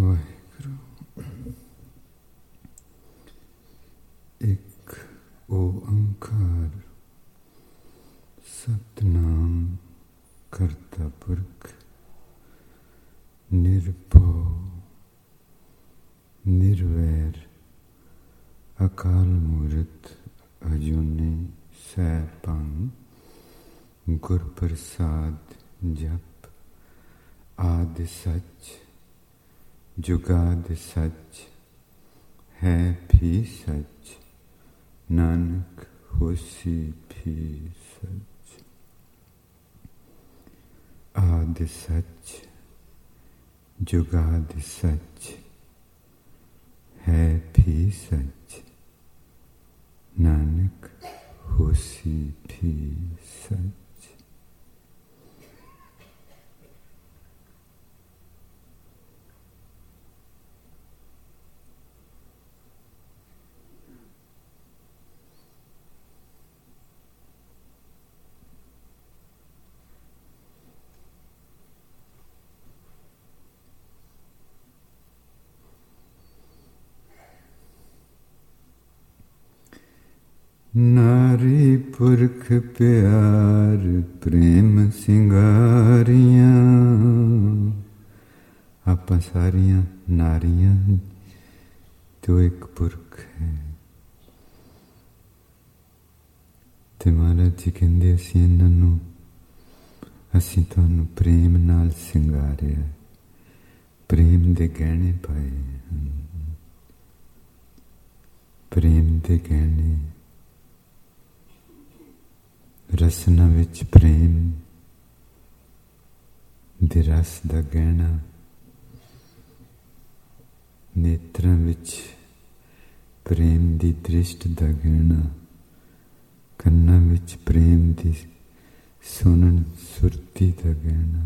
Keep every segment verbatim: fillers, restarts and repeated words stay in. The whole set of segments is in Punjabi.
ਵਾਹਿਗੁਰੂ। ਇੱਕ ਓੰਕਾਰ ਸਤਿਨਾਮ ਕਰਤਾ ਪੁਰਖ ਨਿਰਭਉ ਨਿਰਵੈਰ ਅਕਾਲ ਮੂਰਤ ਅਜੂਨੀ ਸੈਭੰ ਗੁਰ ਪ੍ਰਸਾਦ ਜਪ। ਆਦਿ ਸੱਚ ਜੁਗਾਦਿ ਸੱਚ ਹੈ ਵੀ ਸੱਚ, ਨਾਨਕ ਹੋਸੀ ਵੀ ਸੱਚ। ਆਦਿ ਸੱਚ ਜੁਗਾਦਿ ਸੱਚ ਹੈ ਵੀ ਸੱਚ, ਨਾਨਕ ਹੋਸੀ ਵੀ ਸੱਚ। ਨਾਰੀ ਪੁਰਖ ਪਿਆਰ ਪ੍ਰੇਮ ਸਿੰਗਾਰੀਆਂ। ਆਪਾਂ ਸਾਰੀਆਂ ਨਾਰੀਆਂ ਤੋਂ ਇੱਕ ਪੁਰਖ ਹੈ। ਤੇ ਮਹਾਰਾਜ ਜੀ ਕਹਿੰਦੇ ਅਸੀਂ ਇਹਨਾਂ ਨੂੰ ਅਸੀਂ ਤੁਹਾਨੂੰ ਪ੍ਰੇਮ ਨਾਲ ਸਿੰਗਾਰਿਆ, ਪ੍ਰੇਮ ਦੇ ਗਹਿਣੇ ਪਾਏ ਹਨ। ਪ੍ਰੇਮ ਦੇ ਗਹਿਣੇ, ਰਸਨਾ ਵਿੱਚ ਪ੍ਰੇਮ ਦੇ ਰਸ ਦਾ ਗਹਿਣਾ, ਨੇਤਰਾਂ ਵਿੱਚ ਪ੍ਰੇਮ ਦੀ ਦ੍ਰਿਸ਼ਟ ਦਾ ਗਹਿਣਾ, ਕੰਨਾਂ ਵਿੱਚ ਪ੍ਰੇਮ ਦੀ ਸੁਣਨ ਸੁਰਤੀ ਦਾ ਗਹਿਣਾ।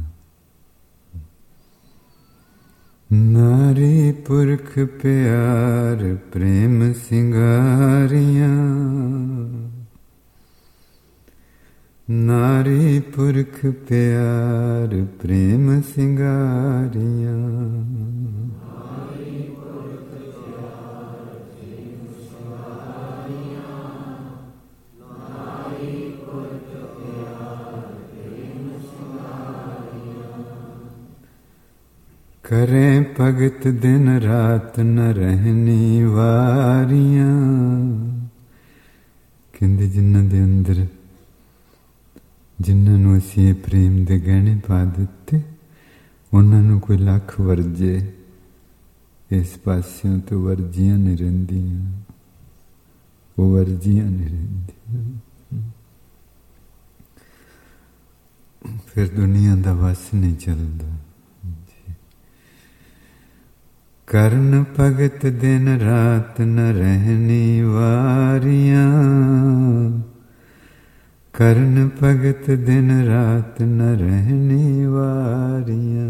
ਨਾਰੀ ਪੁਰਖ ਪਿਆਰ ਪ੍ਰੇਮ ਸਿੰਗਾਰੀਆਂ। ਨਾਰੀ ਪੁਰਖ ਪਿਆਰ ਪ੍ਰੇਮ ਸਿੰਗਾਰੀਆਂ। ਨਾਰੀ ਪੁਰਖ ਪਿਆਰ ਪ੍ਰੇਮ ਸਿੰਗਾਰੀਆਂ। ਨਾਰੀ ਪੁਰਖ ਪਿਆਰ ਪ੍ਰੇਮ ਸਿੰਗਾਰੀਆਂ। ਕਰੇ ਭਗਤ ਦਿਨ ਰਾਤ ਨ ਰਹਿਣੀ ਵਾਰੀਆਂ। ਕਹਿੰਦੇ ਜਿਨ੍ਹਾਂ ਦੇ ਅੰਦਰ, ਜਿਨ੍ਹਾਂ ਨੂੰ ਅਸੀਂ ਇਹ ਪ੍ਰੇਮ ਦੇ ਗਹਿਣੇ ਪਾ ਦਿੱਤੇ, ਉਹਨਾਂ ਨੂੰ ਕੋਈ ਲੱਖ ਵਰਜੇ ਇਸ ਪਾਸਿਓਂ ਤੋਂ ਵਰਜੀਆਂ ਨਹੀਂ ਰਹਿੰਦੀਆਂ, ਉਹ ਵਰਜੀਆਂ ਨਹੀਂ ਰਹਿੰਦੀਆਂ। ਫਿਰ ਦੁਨੀਆ ਦਾ ਵਸ ਨਹੀਂ ਚੱਲਦਾ। ਕਰਨ ਭਗਤ ਦਿਨ ਰਾਤ ਨ ਰਹਿਣੀ ਵਾਰੀਆਂ। ਕਰਨ ਭਗਤ ਦਿਨ ਰਾਤ ਨ ਰਹਿਣੀ ਵਾਰੀਆਂ।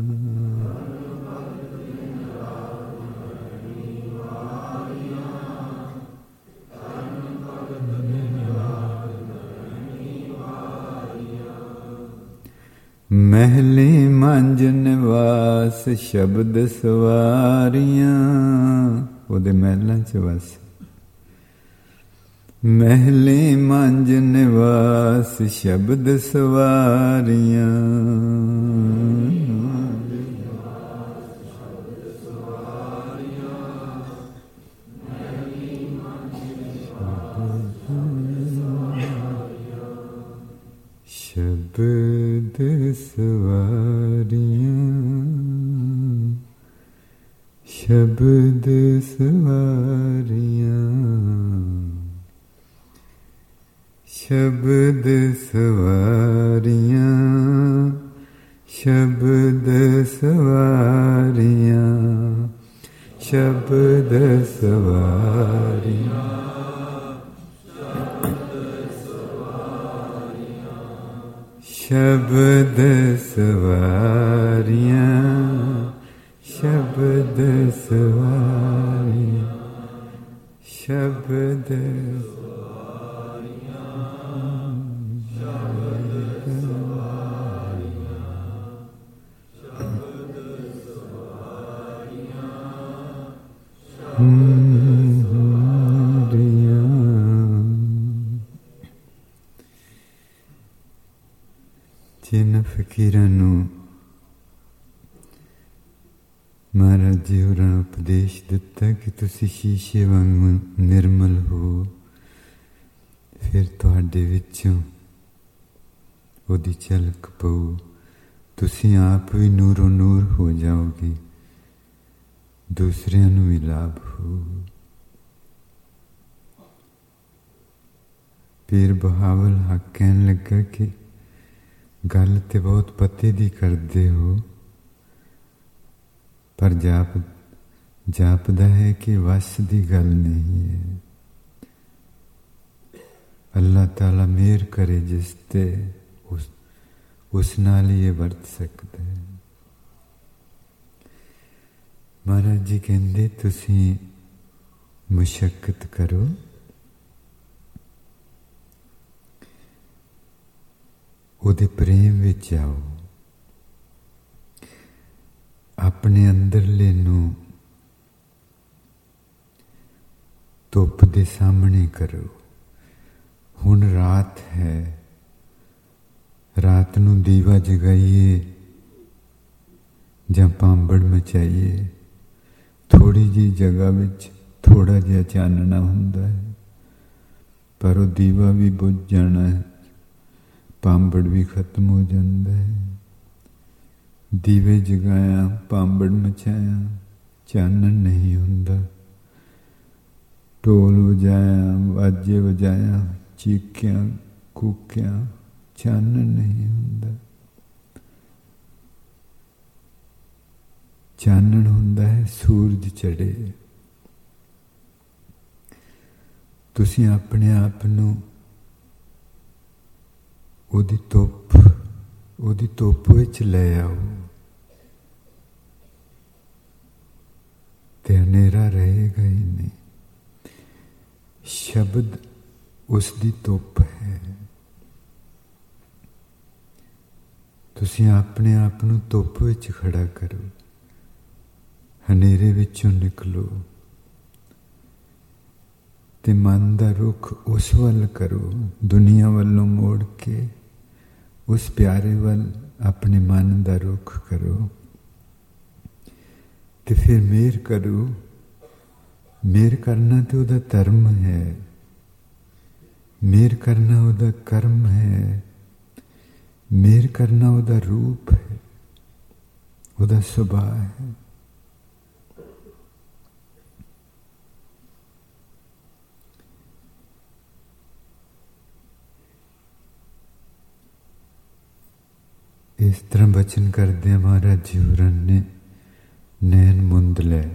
ਮਹਿਲੀ ਮੰਜ ਨਿਵਾਸ ਸ਼ਬਦ ਸਵਾਰੀਆਂ। ਉਹਦੇ ਮਹਿਲਾਂ 'ਚ ਵਸ। ਮਹਿਲੇ ਮੰਜ ਨਿਵਾਸ ਸ਼ਬਦ ਸਵਾਰੀਆਂ। ਸ਼ਬਦ ਸਵਾਰੀਆਂ, ਸ਼ਬਦ ਸਵਾਰੀਆਂ। ਸ਼ਬਦ ਸਵਾਰੀਆਂ, ਸ਼ਬਦ ਸਵਾਰੀਆਂ। ਸ਼ਬਦ ਸਵਾਰੀਆਂ, ਸ਼ਬਦ ਸਵਾਰੀਆਂ। ਸ਼ਬਦ ਸਵਾਰੀਆਂ, ਸ਼ਬਦ ਜਿਨ ਫਕੀਰਾਂ ਨੂੰ ਮਹਾਰਾਜ ਜੀ ਹੋਰਾਂ ਉਪਦੇਸ਼ ਦਿੱਤਾ ਕਿ ਤੁਸੀਂ ਸ਼ੀਸ਼ੇ ਵਾਂਗ ਨਿਰਮਲ ਹੋ, ਫਿਰ ਤੁਹਾਡੇ ਵਿੱਚੋਂ ਉਹਦੀ ਝਲਕ ਪਊ, ਤੁਸੀਂ ਆਪ ਵੀ ਨੂਰੋ ਨੂਰ ਹੋ ਜਾਓਗੇ, ਦੂਸਰਿਆਂ ਨੂੰ ਵੀ ਲਾਭ ਹੋ। ਪੀਰ ਬਹਾਵਲ ਹੱਕ ਕਹਿਣ ਲੱਗਾ ਕਿ ਗੱਲ ਤੇ ਬਹੁਤ ਪਤੇ ਦੀ ਕਰਦੇ ਹੋ, ਪਰ ਜਾਪ ਜਾਪਦਾ ਹੈ ਕਿ ਵਸ ਦੀ ਗੱਲ ਨਹੀਂ ਹੈ। ਅੱਲਾਹ ਤਾਲਾ ਮਿਹਰ ਕਰੇ ਜਿਸ ਤੇ ਉਸ ਉਸ ਨਾਲ ਹੀ ਇਹ ਵਰਤ ਸਕਦਾ ਹੈ। ਮਹਾਰਾਜ ਜੀ ਕਹਿੰਦੇ ਤੁਸੀਂ ਮੁਸ਼ੱਕਤ ਕਰੋ, ਉਹਦੇ ਪ੍ਰੇਮ ਵਿੱਚ ਜਾਓ, ਆਪਣੇ ਅੰਦਰਲੇ ਨੂੰ ਧੁੱਪ ਦੇ ਸਾਹਮਣੇ ਕਰੋ। ਹੁਣ ਰਾਤ ਹੈ, ਰਾਤ ਨੂੰ ਦੀਵਾ ਜਗਾਈਏ ਜਾਂ ਪਾਂਬੜ ਮਚਾਈਏ, ਥੋੜੀ ਜਿਹੀ ਜਗ੍ਹਾ ਵਿੱਚ ਥੋੜਾ ਜਿਹਾ ਚਾਨਣਾ ਹੁੰਦਾ ਹੈ, ਪਰ ਉਹ ਦੀਵਾ ਵੀ ਬੁਝ ਜਾਣਾ ਹੈ, ਪਾਂਬੜ ਵੀ ਖਤਮ ਹੋ ਜਾਂਦਾ ਹੈ। ਦੀਵੇ ਜਗਾਇਆ, ਪਾਂਬੜ ਮਚਾਇਆ, ਚਾਨਣ ਨਹੀਂ ਹੁੰਦਾ। ਢੋਲ ਵਜਾਇਆ, ਵਾਜੇ ਵਜਾਇਆ, ਚੀਕਿਆਂ ਕੂਕਿਆਂ, ਚਾਨਣ ਨਹੀਂ ਹੁੰਦਾ। ਚਾਨਣ ਹੁੰਦਾ ਹੈ ਸੂਰਜ ਚੜ੍ਹੇ। ਤੁਸੀਂ ਆਪਣੇ ਆਪ ਨੂੰ ਉਹਦੀ ਧੁੱਪ ਉਹਦੀ ਧੁੱਪ ਵਿੱਚ ਲੈ ਆਓ ਤੇ ਹਨੇਰਾ ਰਹੇਗਾ ਹੀ ਨਹੀਂ। ਸ਼ਬਦ ਉਸ ਦੀ ਧੁੱਪ ਹੈ। ਤੁਸੀਂ ਆਪਣੇ ਆਪ ਨੂੰ ਧੁੱਪ ਵਿੱਚ ਖੜਾ ਕਰੋ, ਹਨੇਰੇ ਵਿੱਚੋਂ ਨਿਕਲੋ ਤੇ ਮਨ ਦਾ ਰੁਖ ਉਸ ਵੱਲ ਕਰੋ, ਦੁਨੀਆ ਵੱਲੋਂ ਮੋੜ ਕੇ ਉਸ ਪਿਆਰੇ ਵੱਲ ਆਪਣੇ ਮਨ ਦਾ ਰੁਖ ਕਰੋ ਤੇ ਫਿਰ ਮਿਹਰ ਕਰੋ। ਮਿਹਰ ਕਰਨਾ ਤੇ ਉਹਦਾ ਧਰਮ ਹੈ, ਮਿਹਰ ਕਰਨਾ ਉਹਦਾ ਕਰਮ ਹੈ, ਮਿਹਰ ਕਰਨਾ ਉਹਦਾ ਰੂਪ ਹੈ, ਉਹਦਾ ਸੁਭਾਅ ਹੈ। ਇਸ ਤਰ੍ਹਾਂ ਬਚਨ ਕਰਦੇ ਮਹਾਰਾਜ ਜੀ ਹੋਰਾਂ ਨੇ ਨੈਣ ਮੁੰਦ ਲੈ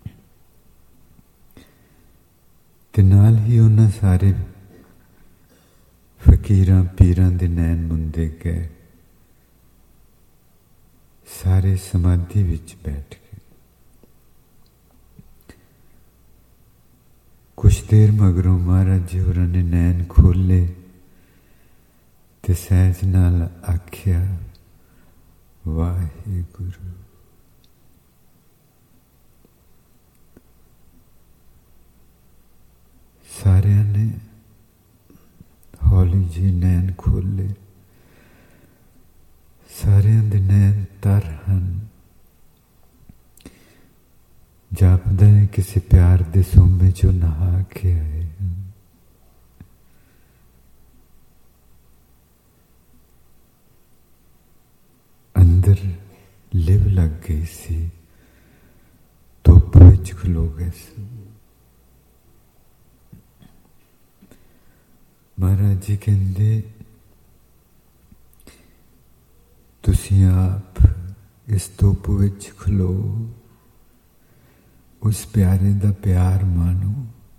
ਤੇ ਨਾਲ ਹੀ ਉਹਨਾਂ ਸਾਰੇ ਫਕੀਰਾਂ ਪੀਰਾਂ ਦੇ ਨੈਣ ਮੁੰਦੇ ਗਏ। ਸਾਰੇ ਸਮਾਧੀ ਵਿੱਚ ਬੈਠ ਗਏ। ਕੁਛ ਦੇਰ ਮਗਰੋਂ ਮਹਾਰਾਜ ਜੀ ਹੋਰਾਂ ਨੇ ਨੈਣ ਖੋਲੇ ਤੇ ਸਹਿਜ ਨਾਲ ਆਖਿਆ, ਵਾਹਿਗੁਰੂ। ਸਾਰਿਆਂ ਨੇ ਹੌਲੀ ਜਿਹੀ ਨੈਣ ਖੋਲੇ। ਸਾਰਿਆਂ ਦੇ ਨੈਣ ਤਰ ਹਨ। ਜਾਪਦਾ ਹੈ ਕਿਸੇ ਪਿਆਰ ਦੇ ਸੋਮੇ ਚੋਂ ਨਹਾ ਕੇ ਆਏ ਹਨ। ਅੰਦਰ ਲਿਵ ਲੱਗ ਗਈ ਸੀ, ਧੁੱਪ ਵਿੱਚ ਖਲੋ ਗਏ ਸੀ। ਮਹਾਰਾਜ ਜੀ ਕਹਿੰਦੇ ਤੁਸੀਂ ਆਪ ਇਸ ਧੁੱਪ ਵਿੱਚ ਖਲੋ, ਉਸ ਪਿਆਰੇ ਦਾ ਪਿਆਰ ਮਾਣੋ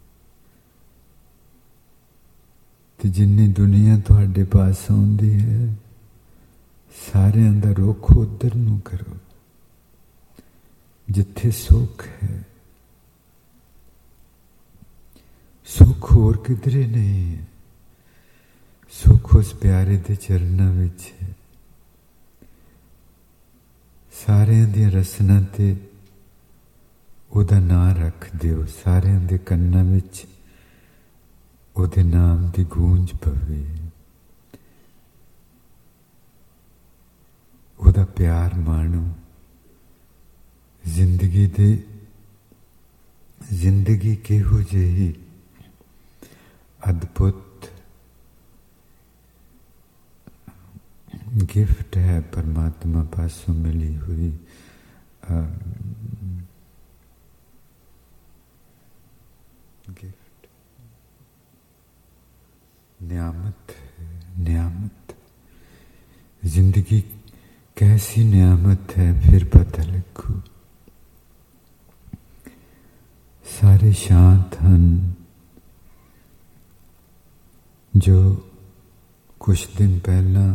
ਤੇ ਜਿੰਨੀ ਦੁਨੀਆ ਤੁਹਾਡੇ ਪਾਸ ਆਉਂਦੀ ਹੈ ਸਾਰਿਆਂ ਦਾ ਰੁਖ ਉੱਧਰ ਨੂੰ ਕਰੋ ਜਿੱਥੇ ਸੁੱਖ ਹੈ। ਸੁੱਖ ਹੋਰ ਕਿਧਰੇ ਨਹੀਂ ਹੈ, ਸੁੱਖ ਉਸ ਪਿਆਰੇ ਦੇ ਚਰਨਾਂ ਵਿੱਚ ਹੈ। ਸਾਰਿਆਂ ਦੀਆਂ ਰਸਨਾਂ ਤੇ ਉਹਦਾ ਨਾਂ ਰੱਖ ਦਿਓ, ਸਾਰਿਆਂ ਦੇ ਕੰਨਾਂ ਵਿੱਚ ਉਹਦੇ ਨਾਮ ਦੀ ਗੂੰਜ ਪਵੇ, ਉਹਦਾ ਪਿਆਰ ਮਾਣੋ। ਜ਼ਿੰਦਗੀ ਦੇ ਜ਼ਿੰਦਗੀ ਕਿਹੋ ਜਿਹੀ ਅਦਭੁਤ ਗਿਫਟ ਹੈ ਪਰਮਾਤਮਾ ਪਾਸੋਂ ਮਿਲੀ ਹੋਈ, गिफ्ट, नियामत है, नियामत। जिंदगी कैसी नियामत है फिर पता लगू। सारे शांत हैं जो कुछ दिन पहला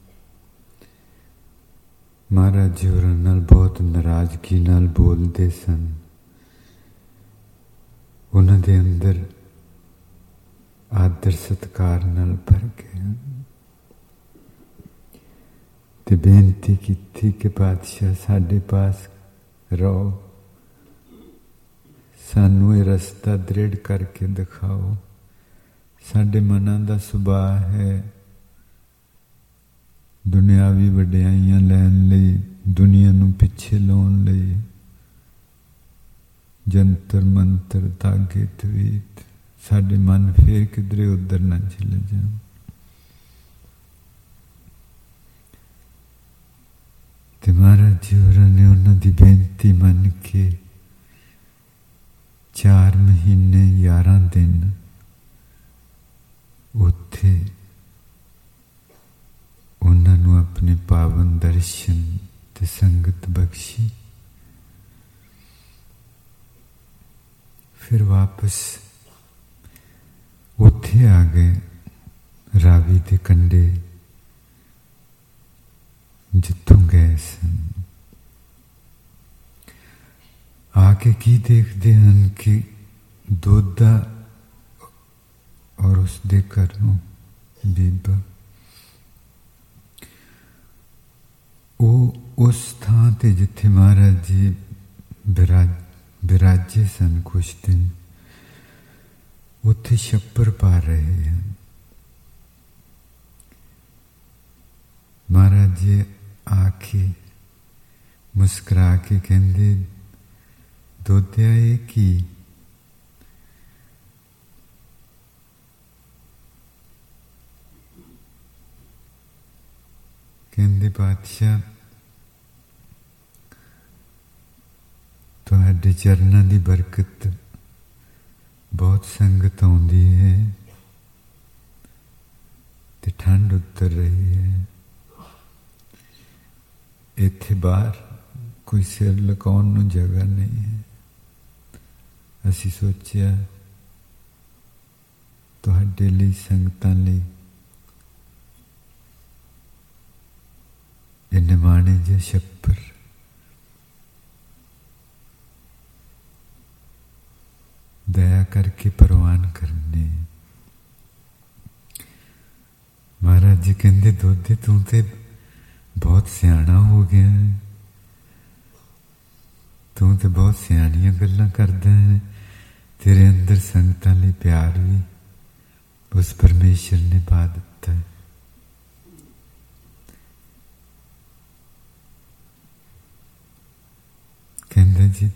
महाराज जी होरां नाल बहुत नाराजगी नाल बोलते सन, उन्हां दे अंदर आदर सत्कार नाल भर गए ते बेनती की कि पातशाह साडे पास रहो, सानू ये रस्ता दृढ़ करके दिखाओ। साडे मनां दा सुभाव है दुनियावी वड्याइयां लैण लई, दुनिया नू पिछे लाउण लई जंतर मंतर धागे तवीत, साडे मन फिर किधरे उधर ना चले जाए। ते महाराज जी होरां ने उन्हां दी बेनती मन के चार महीने यारां दिन उत्थे उन्हां नू अपने पावन दर्शन ते संगत बख्शी। फिर वापस उत्थे आ गए रावी दे कंडे जितों गए सन। आके की देखते हैं कि दोधा और उसदे घरों बीबा वो उस थां ते जिथे महाराज जी विराज विराजे सन कुछ दिन, उत्थे छप्पर पा रहे हैं। महाराज जी आके मुस्कुरा के कहंदे दोधिया ये की? कहंदे पातशाह तुहाडे चरनां दी बरकत बहुत संगत आउंदी है ते ठंड उतर रही है। इत्थे बाहर कोई सिर लुकाउण नूं जगह नहीं है। असीं सोचिया तुहाडे लई संगतां लई इह निमाणे जे छप्पर दया करके परवान करने। महाराज जी कहंदे दोधे तू ते बहुत सियाणा हो गया है, तू तो बहुत सियाणियां गल्लां करदा है। तेरे अंदर संगतां लई प्यार भी उस परमेश्वर ने पा दिता है। कहंदा जी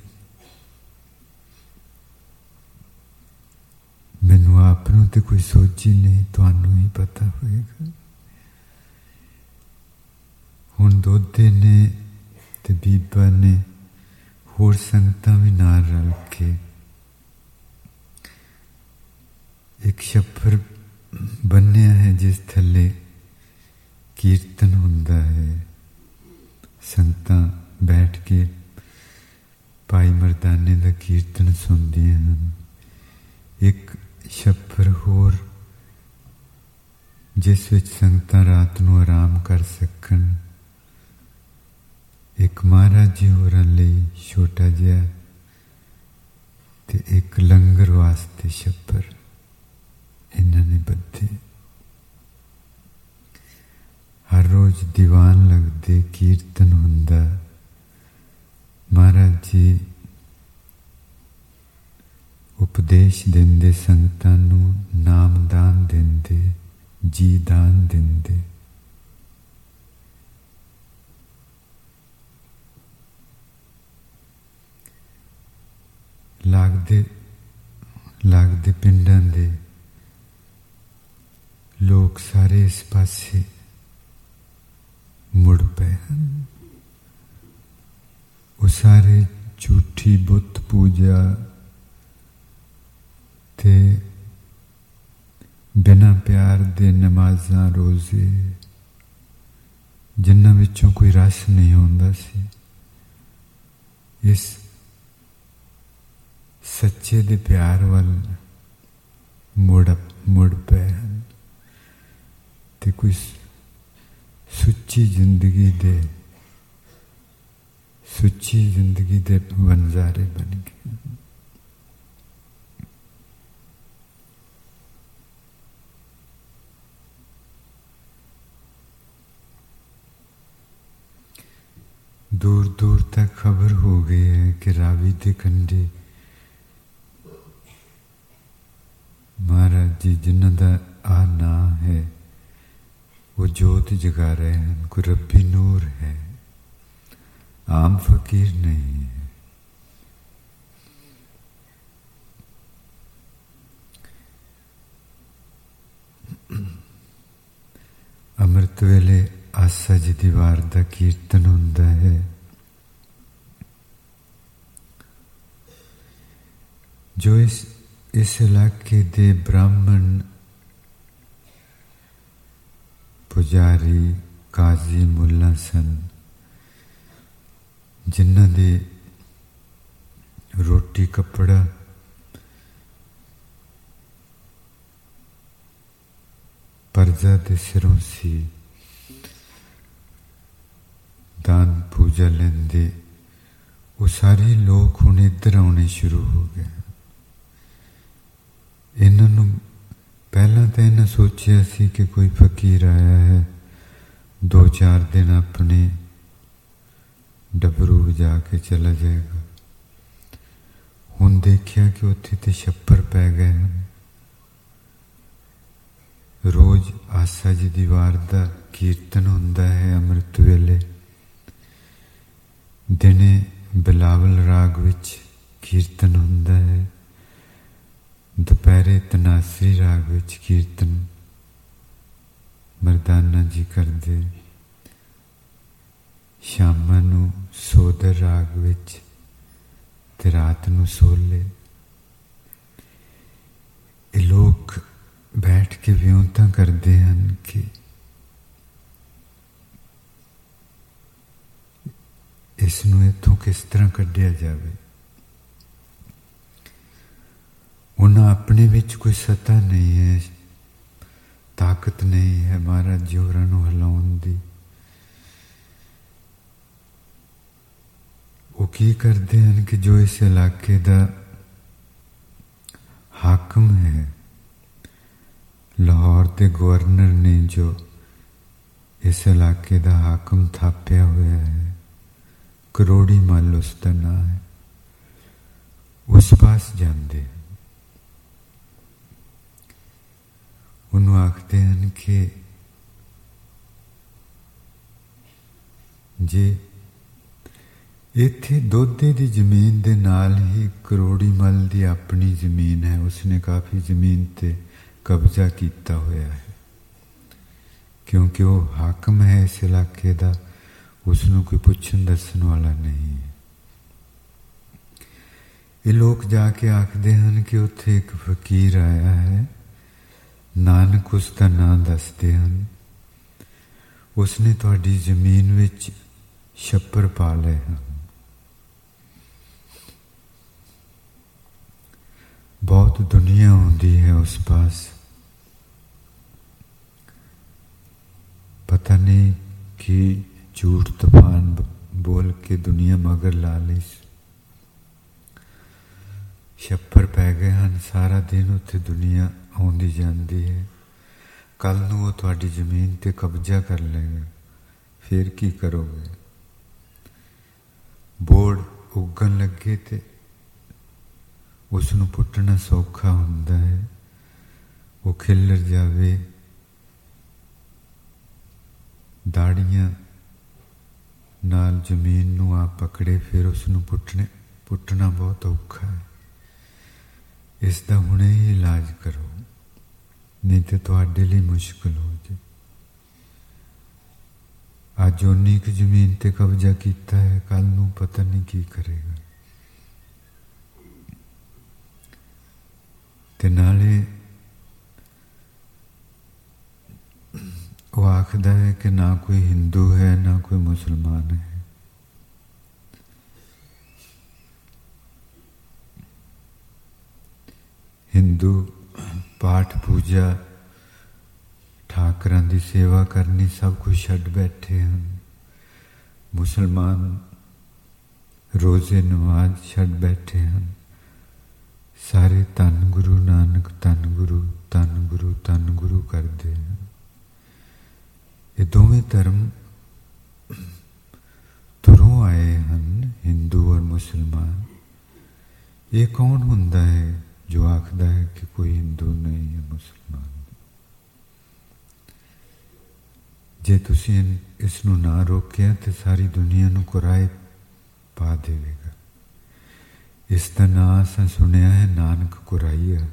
मैनू आप नूं ते कोई सोची नहीं, तुहानू ही पता होएगा। हुण दोधे ने ते बीबा ने होर संगतां भी नाल रल के एक छप्पर बन्निया है जिस थल्ले कीर्तन हुंदा है। संगतां बैठ के भाई मर्दाने दा कीर्तन सुनदियां हन। एक छप्पर होर जिस विच संगतां रात नूं आराम कर सकन। एक महाराज जी होरां लई छोटा जिहा ते एक लंगर वास्ते छप्पर इन्हां ने बद्धे। हर रोज दीवान लगदे, कीर्तन हुंदा। महाराज जी ਉਪਦੇਸ਼ ਦਿੰਦੇ ਸੰਗਤਾਂ ਨੂੰ, ਨਾਮਦਾਨ ਦਿੰਦੇ, ਜੀ ਦਾਨ ਦਿੰਦੇ। ਲੱਗਦੇ ਲੱਗਦੇ ਪਿੰਡਾਂ ਦੇ ਲੋਕ ਸਾਰੇ ਇਸ ਪਾਸੇ ਮੁੜ ਪਏ ਹਨ। ਉਹ ਸਾਰੇ ਝੂਠੀ ਬੁੱਤ ਪੂਜਾ ਤੇ ਬਿਨਾਂ ਪਿਆਰ ਦੇ ਨਮਾਜ਼ਾਂ ਰੋਜ਼ੇ, ਜਿਨ੍ਹਾਂ ਵਿੱਚੋਂ ਕੋਈ ਰਸ ਨਹੀਂ ਹੁੰਦਾ ਸੀ, ਇਸ ਸੱਚੇ ਦੇ ਪਿਆਰ ਵੱਲ ਮੁੜ ਮੁੜ ਪਏ ਹਨ ਤੇ ਕੋਈ ਸੁੱਚੀ ਜ਼ਿੰਦਗੀ ਦੇ ਸੁੱਚੀ ਜ਼ਿੰਦਗੀ ਦੇ ਵਣਜਾਰੇ ਬਣ ਗਏ। दूर दूर तक खबर हो गई है कि रावी दे कंढे महाराज जी जिन्हां दा आ नां है वो जोत जगा रहे हैं। कोई रब्बी नूर है, आम फकीर नहीं है। अमृत वेले आसा जी दी वार दा कीर्तन हुंदा है। जो इस इस इलाके दे ब्राह्मण, पुजारी, काजी, मुल्ला सन, जिन्हां दे रोटी कपड़ा परजा दे सिरों सी, दान पूजा लेंदे, वो सारे लोग हुण इधर आने शुरू हो गए। इन्हां नूं पहलां तां इन्हां सोचिया सी कि कोई फकीर आया है, दो चार दिन अपने डबरू बजा के चला जाएगा। हुण देखिया कि उत्थे ते छप्पर पै गए हैं। रोज आसा जी दी वार दा कीर्तन हुंदा है अमृत वेले। दिने बिलावल राग विच कीर्तन हुंदा है, दोपहरे तनासरी राग विच कीर्तन मरदाना जी करदे, शामां नूं सोदर राग विच ते रात नूं सोले। ये लोग बैठ के विਉਂਤਾਂ करते हैं कि इसनूं इत्थों किस तरह कढ़िया जाए। उन्हां अपने विच कोई सत्ता नहीं है, ताकत नहीं है महाराज जी होरां नूं हिलाउण दी। वो की करते हैं कि जो इस इलाके दा हाकम है, लाहौर के गवर्नर ने जो इस इलाके का हाकम थापिया हुआ है, करोड़ी मल उसका नाम है, उस पास जाते हैं। उन्होंने आखते हैं कि जे इत्थे दोधे की जमीन के नाल ही करोड़ी मल की अपनी जमीन है, उसने काफ़ी जमीन ते कब्जा किया होया है, क्योंकि वो हाकम है इस इलाके का, उसनों कोई पुछन दसन वाला नहीं है। ये लोग जाके आखते हैं कि उत्थे एक फकीर आया है, नानक उसका नाम दसते हैं, उसने तुहाडी जमीन विच छप्पर पा लए हैं। बहुत दुनिया आउंदी है उस पास, पता नहीं कि झूठ तूफान बोल के दुनिया मगर ला ली। छप्पर पै गए हैं, सारा दिन उत्थे दुनिया आउंदी जांदी है। कल नूं वो तुहाडी जमीन ते कब्जा कर लेगा, फिर की करोगे। बोड़ उगन लगे ते ਉਸ ਨੂੰ ਪੁੱਟਣਾ ਸੌਖਾ ਹੁੰਦਾ ਹੈ। ਉਹ ਖਿੱਲਰ ਜਾਵੇ, ਦਾੜੀਆਂ ਨਾਲ ਜ਼ਮੀਨ ਨੂੰ ਆ ਪਕੜੇ, ਫਿਰ ਉਸ ਨੂੰ ਪੁੱਟਣੇ ਪੁੱਟਣਾ ਬਹੁਤ ਔਖਾ ਹੈ। ਇਸ ਦਾ ਹੁਣੇ ਹੀ ਇਲਾਜ ਕਰੋ, ਨਹੀਂ ਤਾਂ ਤੁਹਾਡੇ ਲਈ ਮੁਸ਼ਕਿਲ ਹੋ ਜਾਏ। ਅੱਜ ਉਨੀ ਕੁ ਜ਼ਮੀਨ ਤੇ ਕਬਜ਼ਾ ਕੀਤਾ ਹੈ, ਕੱਲ ਨੂੰ ਪਤਾ ਨਹੀਂ ਕੀ ਕਰੇਗਾ। ਤੇ ਨਾਲੇ ਉਹ ਆਖਦਾ ਹੈ ਕਿ ਨਾ ਕੋਈ ਹਿੰਦੂ ਹੈ ਨਾ ਕੋਈ ਮੁਸਲਮਾਨ ਹੈ। ਹਿੰਦੂ ਪਾਠ ਪੂਜਾ, ਠਾਕਰਾਂ ਦੀ ਸੇਵਾ ਕਰਨੀ ਸਭ ਕੁਝ ਛੱਡ ਬੈਠੇ ਹਨ। ਮੁਸਲਮਾਨ ਰੋਜ਼ੇ ਨਮਾਜ਼ ਛੱਡ ਬੈਠੇ ਹਨ। ਸਾਰੇ ਧੰਨ ਗੁਰੂ ਨਾਨਕ, ਧੰਨ ਗੁਰੂ, ਧੰਨ ਗੁਰੂ, ਧੰਨ ਗੁਰੂ ਕਰਦੇ ਹਨ। ਇਹ ਦੋਵੇਂ ਧਰਮ ਤੁਰੋਂ ਆਏ ਹਨ, ਹਿੰਦੂ ਔਰ ਮੁਸਲਮਾਨ। ਇਹ ਕੌਣ ਹੁੰਦਾ ਹੈ ਜੋ ਆਖਦਾ ਹੈ ਕਿ ਕੋਈ ਹਿੰਦੂ ਨਹੀਂ ਹੈ, ਮੁਸਲਮਾਨ? ਜੇ ਤੁਸੀਂ ਇਸ ਨੂੰ ਨਾ ਰੋਕਿਆ ਤਾਂ ਸਾਰੀ ਦੁਨੀਆ ਨੂੰ ਕੁਰਾਏ ਪਾ ਦੇਵੇਗਾ। ਇਸ ਦਾ ਨਾਂ ਅਸਾਂ ਸੁਣਿਆ ਹੈ, ਨਾਨਕ ਕੁਰਾਈਆ।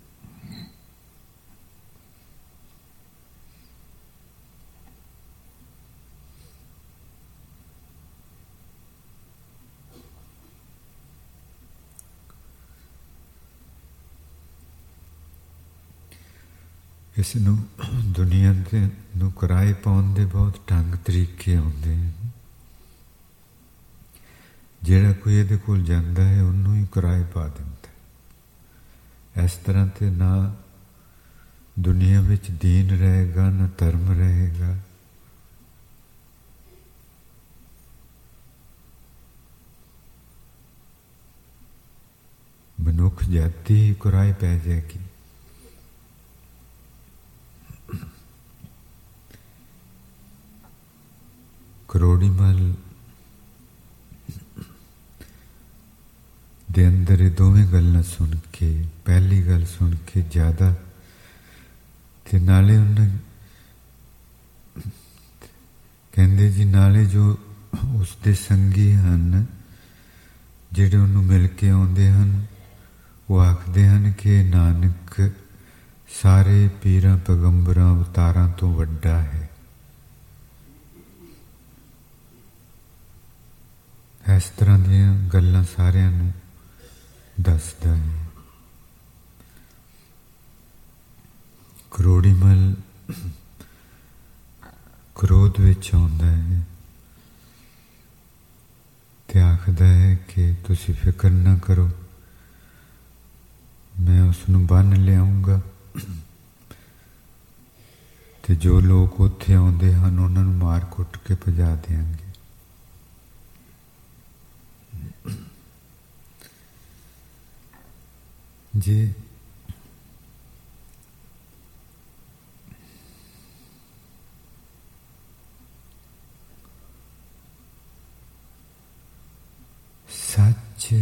ਇਸ ਨੂੰ ਦੁਨੀਆ ਦੇ ਨੂੰ ਕਿਰਾਏ ਪਾਉਣ ਦੇ ਬਹੁਤ ਢੰਗ ਤਰੀਕੇ ਆਉਂਦੇ ਹਨ। ਜਿਹੜਾ ਕੋਈ ਇਹਦੇ ਕੋਲ ਜਾਂਦਾ ਹੈ ਉਹਨੂੰ ਹੀ ਕਿਰਾਏ ਪਾ ਦਿੰਦਾ। ਇਸ ਤਰ੍ਹਾਂ ਤੇ ਨਾ ਦੁਨੀਆ ਵਿੱਚ ਦੀਨ ਰਹੇਗਾ, ਨਾ ਧਰਮ ਰਹੇਗਾ। ਮਨੁੱਖ ਜਾਤੀ ਹੀ ਕਿਰਾਏ ਪੈ ਜਾਏਗੀ। ਕਰੋੜੀ ਮਲ ਦੇ ਅੰਦਰ ਇਹ ਦੋਵੇਂ ਗੱਲਾਂ ਸੁਣ ਕੇ, ਪਹਿਲੀ ਗੱਲ ਸੁਣ ਕੇ ਜ਼ਿਆਦਾ, ਤੇ ਨਾਲੇ ਉਹਨਾਂ ਕਹਿੰਦੇ ਜੀ ਨਾਲੇ ਜੋ ਉਸਦੇ ਸੰਗੀ ਹਨ, ਜਿਹੜੇ ਉਹਨੂੰ ਮਿਲ ਕੇ ਆਉਂਦੇ ਹਨ, ਉਹ ਆਖਦੇ ਹਨ ਕਿ ਨਾਨਕ ਸਾਰੇ ਪੀਰਾਂ ਪੈਗੰਬਰਾਂ ਅਵਤਾਰਾਂ ਤੋਂ ਵੱਡਾ ਹੈ। ਇਸ ਤਰ੍ਹਾਂ ਦੀਆਂ ਗੱਲਾਂ ਸਾਰਿਆਂ ਨੂੰ ਦੱਸਦਾ ਹੈ। ਕਰੋੜੀ ਮਲ ਕ੍ਰੋਧ ਵਿੱਚ ਆਉਂਦਾ ਹੈ ਤੇ ਆਖਦਾ ਹੈ ਕਿ ਤੁਸੀਂ ਫਿਕਰ ਨਾ ਕਰੋ, ਮੈਂ ਉਸ ਨੂੰ ਬੰਨ੍ਹ ਲਿਆਉਂਗਾ ਤੇ ਜੋ ਲੋਕ ਉੱਥੇ ਆਉਂਦੇ ਹਨ ਉਹਨਾਂ ਨੂੰ ਮਾਰ ਕੁੱਟ ਕੇ ਭਜਾ ਦਿਆਂਗੇ। ਜੇ ਸੱਚ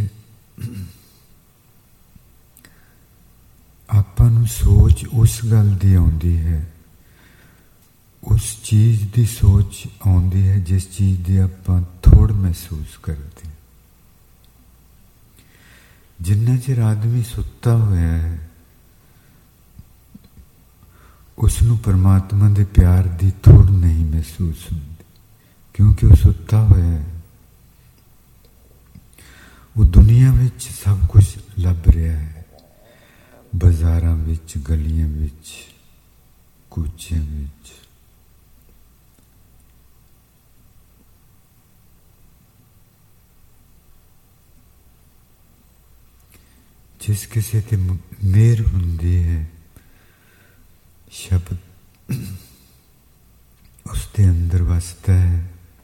ਆਪਾਂ ਨੂੰ ਸੋਚ ਉਸ ਗੱਲ ਦੀ ਆਉਂਦੀ ਹੈ, ਉਸ ਚੀਜ਼ ਦੀ ਸੋਚ ਆਉਂਦੀ ਹੈ ਜਿਸ ਚੀਜ਼ ਦੀ ਆਪਾਂ ਥੋੜ੍ਹ ਮਹਿਸੂਸ ਕਰਦੇ। ਜਿੰਨਾ ਚਿਰ ਆਦਮੀ ਸੁੱਤਾ ਹੋਇਆ ਹੈ ਉਸ ਨੂੰ ਪਰਮਾਤਮਾ ਦੇ ਪਿਆਰ ਦੀ ਥੋੜ ਨਹੀਂ ਮਹਿਸੂਸ ਹੁੰਦੀ, ਕਿਉਂਕਿ ਉਹ ਸੁੱਤਾ ਹੋਇਆ ਹੈ। ਉਹ ਦੁਨੀਆ ਵਿੱਚ ਸਭ ਕੁਝ ਲੱਭ ਰਿਹਾ ਹੈ, ਬਾਜ਼ਾਰਾਂ ਵਿੱਚ, ਗਲੀਆਂ ਵਿੱਚ, ਕੂਚਿਆਂ ਵਿੱਚ। ਜਿਸ ਕਿਸੇ ਤੇ ਮਿਹਰ ਹੁੰਦੀ ਹੈ, ਸ਼ਬਦ ਉਸ ਦੇ ਅੰਦਰ ਵਸਦਾ ਹੈ,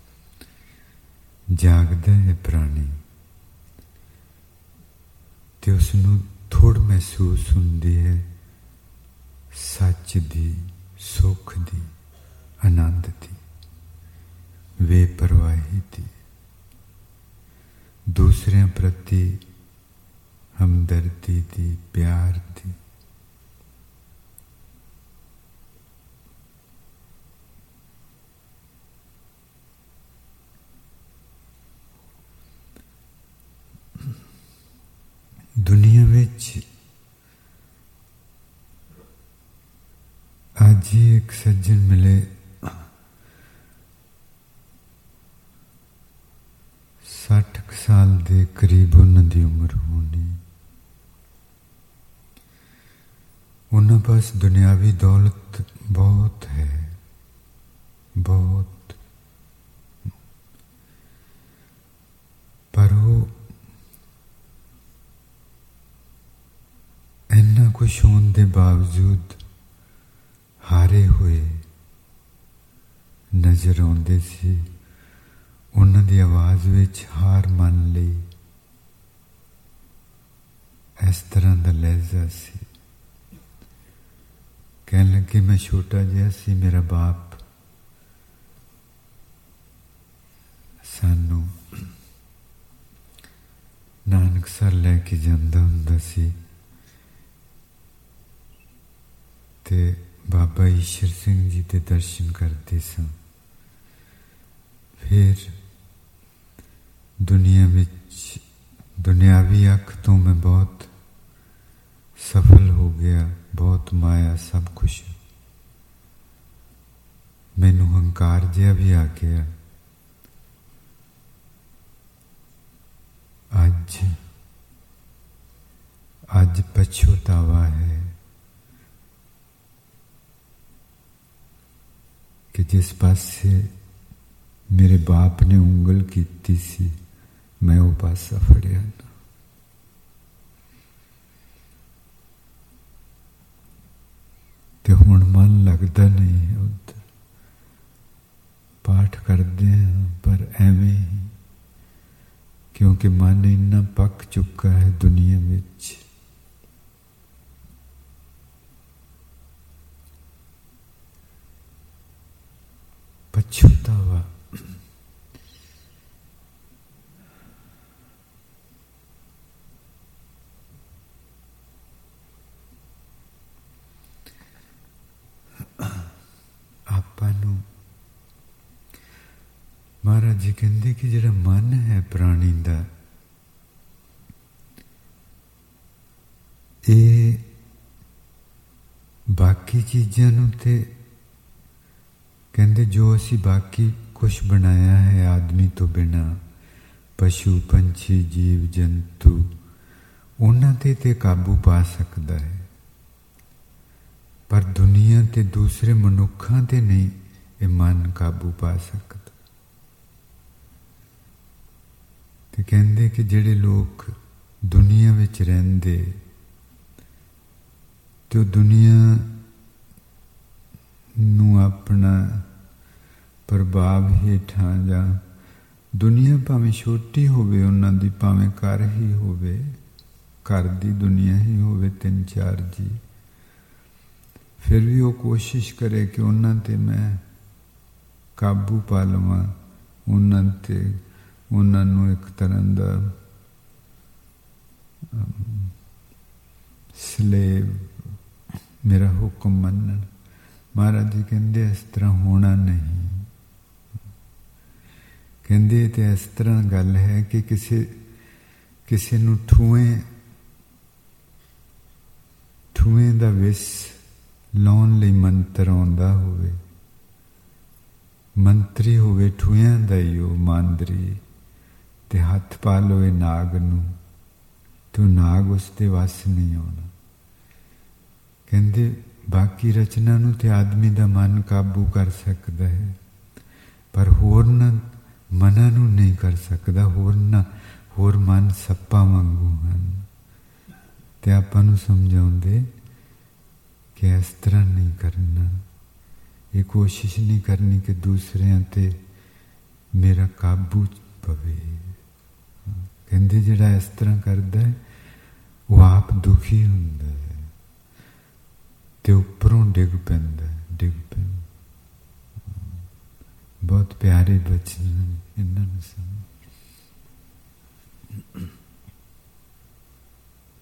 ਜਾਗਦਾ ਹੈ ਪ੍ਰਾਣੀ, ਤੇ ਉਸ ਨੂੰ ਥੋੜ ਮਹਿਸੂਸ ਹੁੰਦੀ ਹੈ ਸੱਚ ਦੀ, ਸੁੱਖ ਦੀ, ਆਨੰਦ ਦੀ, ਬੇਪਰਵਾਹੀ ਦੀ, ਦੂਸਰਿਆਂ ਪ੍ਰਤੀ हमदर्दी दी, प्यार दी। दुनिया विच आज ही एक सज्जन मिले, साठ साल दे करीब उन्हां दी उम्र होनी। उन्हां पास दुनियावी दौलत बहुत है, बहुत, पर वो इन्ना कुछ होने के बावजूद हारे हुए नजर आते सी। उन्हां दी आवाज़ विच हार मन ली, इस तरह का लहजा सी। कहन लगे, मैं छोटा जिहा सी, मेरा बाप सानू नानकसर लैके जांदा हुंदा सी ते बाबा ईश्वर सिंह जी के दर्शन करते सन। फिर दुनिया विच दुनियावी अख तो मैं बहुत सफल हो गया, बहुत माया, सब कुछ। मैनू हंकार जिहा भी आ गया। अज अज पछतावा है कि जिस पासे मेरे बाप ने उंगल कीती सी, मैं वो पासा फड़िया ना। ते हुण मन लगता नहीं है उधर। पाठ करते हैं पर एवें ही, क्योंकि मन इन्ना पक चुका है दुनिया विच। पछतावा आपां नूं महाराज जी कहते कि जिहड़ा मन है प्राणी दा, ये बाकी चीज़ां नूं ते कहते जो असी बाकी कुछ बनाया है आदमी तो बिना, पशु पंछी जीव जंतु, उन्हां ते ते काबू पा सकता है, पर दुनिया ते दूसरे मनुखां ते नहीं ये मन काबू पा सकता। ते कहते कि जिहड़े लोग दुनिया विच रहिंदे तो दुनिया नूं अपना प्रभाव हेठां जां दुनिया भावें छोटी होवे, उन्हां दी भावें घर ही होवे, घर दी दुनिया ही होवे तीन चार जी, फिर भी वो कोशिश करे कि उन्हां ते मैं काबू पा लवां, उन्हां ते उन्हां नूं एक तरह दा स्लेव, मेरा हुक्म मनन। महाराज जी कहते इस तरह होना नहीं। कहते तो इस तरह गल है कि किसी किसी नूं ठूएं ठूएं दा विस लाउण लई मंत्र आउंदा होवे, मंत्री होवे ठूएं दा ही वो मांदरी, ते हथ पा लवे नाग नूं, तो नाग उसते वस नहीं आउणा। कहते बाकी रचना नूं ते आदमी दा मन काबू कर सकता है, पर होरना मना नूं नहीं कर सकता। होरना होर मन सप्पा वांगू हन, ते आपां नूं समझाउंदे कि इस तरह नहीं करना, ये कोशिश नहीं करनी कि दूसरिਆਂ ते मेरा काबू पवे। कहते जिहड़ा इस तरह करता है वो आप दुखी हुंदा है ते उपरों डिग पैंदा है, डिग पैंदा। बहुत प्यारे बचन इन्हां नूं समझ।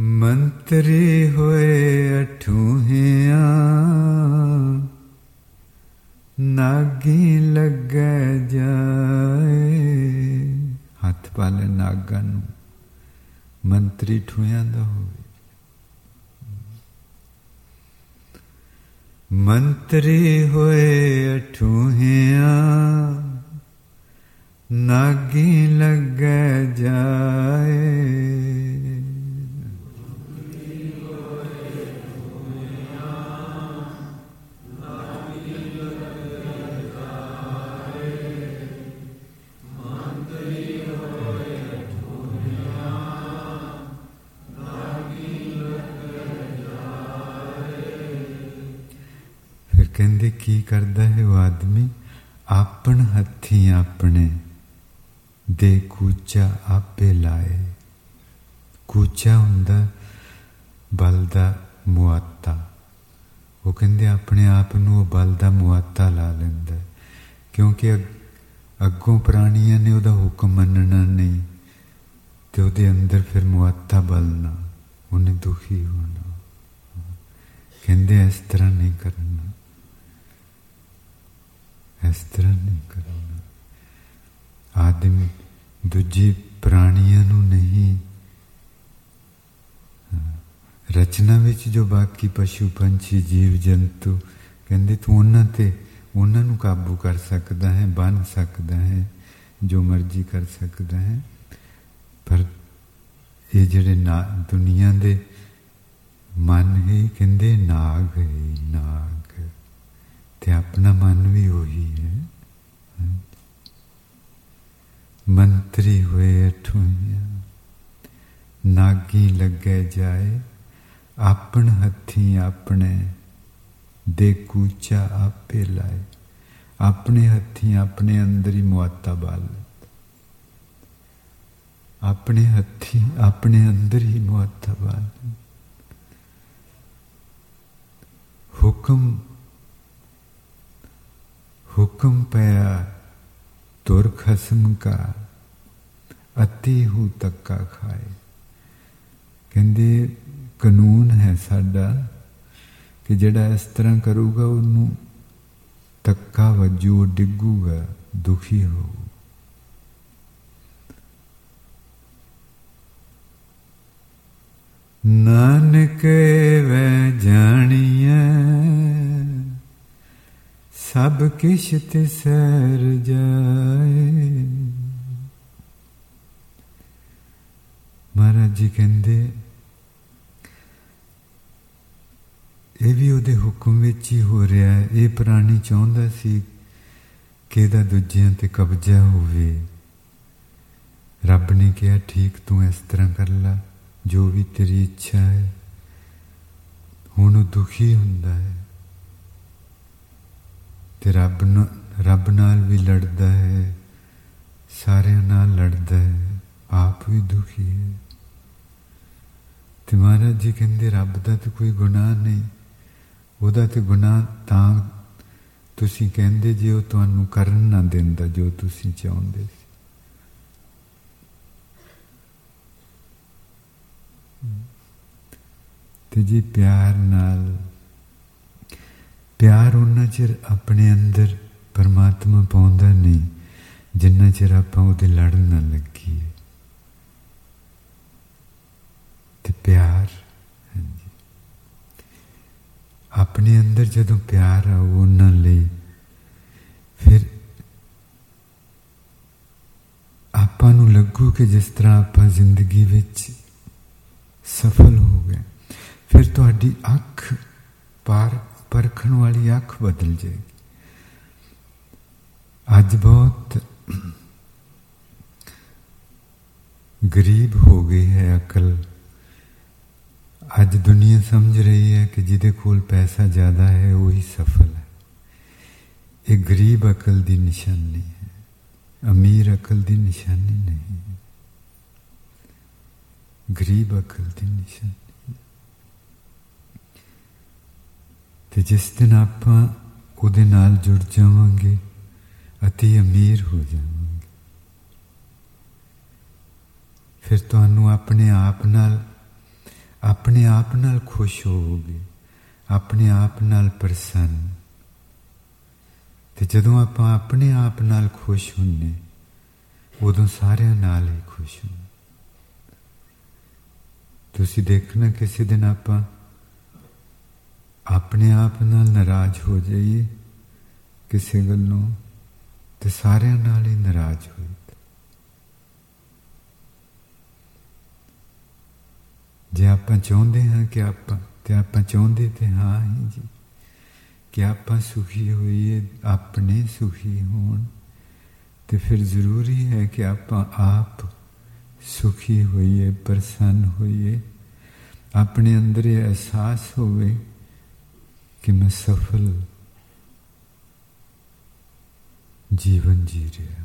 ਮੰਤਰੀ ਹੋਏ ਅਠੂਹਿਆਂ ਨਾਗੀ ਲੱਗੈ ਜਾਏ। ਹੱਥ ਪਾ ਲੈ ਨਾਗਾਂ ਨੂੰ, ਮੰਤਰੀ ਠੂਹਿਆਂ ਦਾ ਹੋਵੇ। ਮੰਤਰੀ ਹੋਏ ਅਠੂਹਿਆਂ ਨਾਗੀ ਲੱਗੈ ਜਾਏ। ਕਹਿੰਦੇ ਕੀ ਕਰਦਾ ਹੈ ਉਹ ਆਦਮੀ? ਆਪਣ ਹੱਥੀਂ ਆਪਣੇ ਦੇ ਕੂਚਾ ਆਪੇ ਲਾਏ। ਕੂਚਾ ਹੁੰਦਾ ਬਲ ਦਾ ਮੁਆਤਾ। ਉਹ ਕਹਿੰਦੇ ਆਪਣੇ ਆਪ ਨੂੰ ਉਹ ਬਲ ਦਾ ਮੁਆਤਾ ਲਾ ਲੈਂਦਾ, ਕਿਉਂਕਿ ਅੱਗੋਂ ਪ੍ਰਾਣੀਆਂ ਨੇ ਉਹਦਾ ਹੁਕਮ ਮੰਨਣਾ ਨਹੀਂ ਤੇ ਉਹਦੇ ਅੰਦਰ ਫਿਰ ਮੁਆਤਾ ਬਲਣਾ, ਉਹਨੇ ਦੁਖੀ ਹੋਣਾ। ਕਹਿੰਦੇ ਇਸ ਤਰ੍ਹਾਂ ਨਹੀਂ ਕਰਨਾ, ਇਸ ਤਰ੍ਹਾਂ ਨਹੀਂ ਕਰਨਾ। ਆਦਮੀ ਦੂਜੀ ਪ੍ਰਾਣੀਆਂ ਨੂੰ ਨਹੀਂ, ਰਚਨਾ ਵਿੱਚ ਜੋ ਬਾਕੀ ਪਸ਼ੂ ਪੰਛੀ ਜੀਵ ਜੰਤੂ, ਕਹਿੰਦੇ ਤੂੰ ਉਹਨਾਂ ਤੇ ਉਹਨਾਂ ਨੂੰ ਕਾਬੂ ਕਰ ਸਕਦਾ ਹੈ, ਬੰਨ੍ਹ ਸਕਦਾ ਹੈ, ਜੋ ਮਰਜ਼ੀ ਕਰ ਸਕਦਾ ਹੈ। ਪਰ ਇਹ ਜਿਹੜੇ ਨਾ ਦੁਨੀਆ ਦੇ ਮਨ ਹੈ, ਕਹਿੰਦੇ ਨਾਗ ਹੈ, ਨਾਗ। ਤੇ ਆਪਣਾ ਮਨ ਵੀ ਉਹੀ ਹੈ। ਮੰਤਰੀ ਹੋਏ ਅਠੂਹਿਆਂ ਨਾਗੀ ਲੱਗੈ ਜਾਏ। ਆਪਣ ਹੱਥੀਂ ਆਪਣੇ ਦੇ ਕੂਚਾ ਆਪੇ ਲਾਏ। ਆਪਣੇ ਹੱਥੀਂ ਆਪਣੇ ਅੰਦਰ ਹੀ ਮੁਆਤਾ ਬਾਲ, ਆਪਣੇ ਹੱਥੀਂ ਆਪਣੇ ਅੰਦਰ ਹੀ ਮੁਆਤਾ ਬਾਲ। ਹੁਕਮ ਹੁਕਮ ਪਿਆ ਤੁਰ ਖਸਮ ਕਾ ਅਤੀ ਹੂ ਤੱਕਾ ਖਾਏ। ਕਹਿੰਦੇ ਕਾਨੂੰਨ ਹੈ ਸਾਡਾ ਕਿ ਜਿਹੜਾ ਇਸ ਤਰ੍ਹਾਂ ਕਰੂਗਾ ਉਹਨੂੰ ਤੱਕਾ ਵੱਜੂ, ਉਹ ਡਿੱਗੂਗਾ, ਦੁਖੀ ਹੋਊ। ਨਾਨਕ ਵੈ ਜਾਣੀਐ ਸਭ ਕਿਛ ਤਿਸਰ ਜਾਏ। ਮਹਾਰਾਜ ਜੀ ਕਹਿੰਦੇ ਇਹ ਵੀ ਉਹਦੇ ਹੁਕਮ ਵਿੱਚ ਹੀ ਹੋ ਰਿਹਾ ਹੈ। ਇਹ ਪ੍ਰਾਣੀ ਚਾਹੁੰਦਾ ਸੀ ਕਿ ਇਹਦਾ ਦੂਜਿਆਂ ਤੇ ਕਬਜ਼ਾ ਹੋਵੇ। ਰੱਬ ਨੇ ਕਿਹਾ ਠੀਕ, ਤੂੰ ਇਸ ਤਰ੍ਹਾਂ ਕਰ ਲਾ, ਜੋ ਵੀ ਤੇਰੀ ਇੱਛਾ ਹੈ। ਹੁਣ ਉਹ ਦੁਖੀ ਹੁੰਦਾ ਹੈ ਤੇ ਰੱਬ ਨਾਲ ਰੱਬ ਨਾਲ ਵੀ ਲੜਦਾ ਹੈ, ਸਾਰਿਆਂ ਨਾਲ ਲੜਦਾ ਹੈ, ਆਪ ਵੀ ਦੁਖੀ ਹੈ। ਤੇ ਮਹਾਰਾਜ ਜੀ ਕਹਿੰਦੇ ਰੱਬ ਦਾ ਤਾਂ ਕੋਈ ਗੁਨਾਹ ਨਹੀਂ, ਉਹਦਾ ਤੇ ਗੁਨਾਹ ਤਾਂ ਤੁਸੀਂ ਕਹਿੰਦੇ ਜੇ ਉਹ ਤੁਹਾਨੂੰ ਕਰਨ ਨਾ ਦਿੰਦਾ ਜੋ ਤੁਸੀਂ ਚਾਹੁੰਦੇ ਸੀ। ਤੇ ਜੀ ਪਿਆਰ ਨਾਲ, ਪਿਆਰ ਉਹਨਾਂ ਚਿਰ ਆਪਣੇ ਅੰਦਰ ਪਰਮਾਤਮਾ ਪਾਉਂਦਾ ਨਹੀਂ ਜਿੰਨਾ ਚਿਰ ਆਪਾਂ ਉਹਦੇ ਲੜਨ ਨਾ ਲੱਗੀਏ। ਤੇ ਪਿਆਰ, ਹਾਂਜੀ, ਆਪਣੇ ਅੰਦਰ ਜਦੋਂ ਪਿਆਰ ਆਊ ਉਹਨਾਂ ਲਈ, ਫਿਰ ਆਪਾਂ ਨੂੰ ਲੱਗੂ ਕਿ ਜਿਸ ਤਰ੍ਹਾਂ ਆਪਾਂ ਜ਼ਿੰਦਗੀ ਵਿੱਚ ਸਫਲ ਹੋ ਗਏ। ਫਿਰ ਤੁਹਾਡੀ ਅੱਖ ਪਾਰ ਪਰਖਣ ਵਾਲੀ ਅੱਖ ਬਦਲ ਜਾਏਗੀ। ਅੱਜ ਬਹੁਤ ਗਰੀਬ ਹੋ ਗਈ ਹੈ ਅਕਲ। ਅੱਜ ਦੁਨੀਆ ਸਮਝ ਰਹੀ ਹੈ ਕਿ ਜਿਹਦੇ ਕੋਲ ਪੈਸਾ ਜ਼ਿਆਦਾ ਹੈ ਉਹੀ ਸਫਲ ਹੈ। ਇਹ ਗਰੀਬ ਅਕਲ ਦੀ ਨਿਸ਼ਾਨੀ ਹੈ, ਅਮੀਰ ਅਕਲ ਦੀ ਨਿਸ਼ਾਨੀ ਨਹੀਂ। ਗਰੀਬ ਅਕਲ ਦੀ ਨਿਸ਼ਾਨੀ। ਤੇ ਜਿਸ ਦਿਨ ਆਪਾਂ ਉਹਦੇ ਨਾਲ ਜੁੜ ਜਾਵਾਂਗੇ ਅਤੀ ਅਮੀਰ ਹੋ ਜਾਵਾਂਗੇ। ਫਿਰ ਤੁਹਾਨੂੰ ਆਪਣੇ ਆਪ ਨਾਲ अपने आप नाल खुश होवोगे, अपने आप नाल प्रसन्न। ते जदों आपां अपने आप नाल खुश हुन्ने उदों सारियां नाल ही खुश हुन्ने। तुसीं देखना किसी दिन आपां अपने आप नाल नाराज हो जाइए किसी गल्लों ते सारियां नाल ही नाराज होइए। जे आपां चाहुंदे हां कि आपां ते आपां चाहुंदे ते हां ही जी कि आपां सुखी होइए, अपने सुखी होण, ते फिर जरूरी है कि आपां आप सुखी होइए, प्रसन्न होइए, अपने अंदर ये एहसास होवे कि मैं सफल जीवन जी रहा।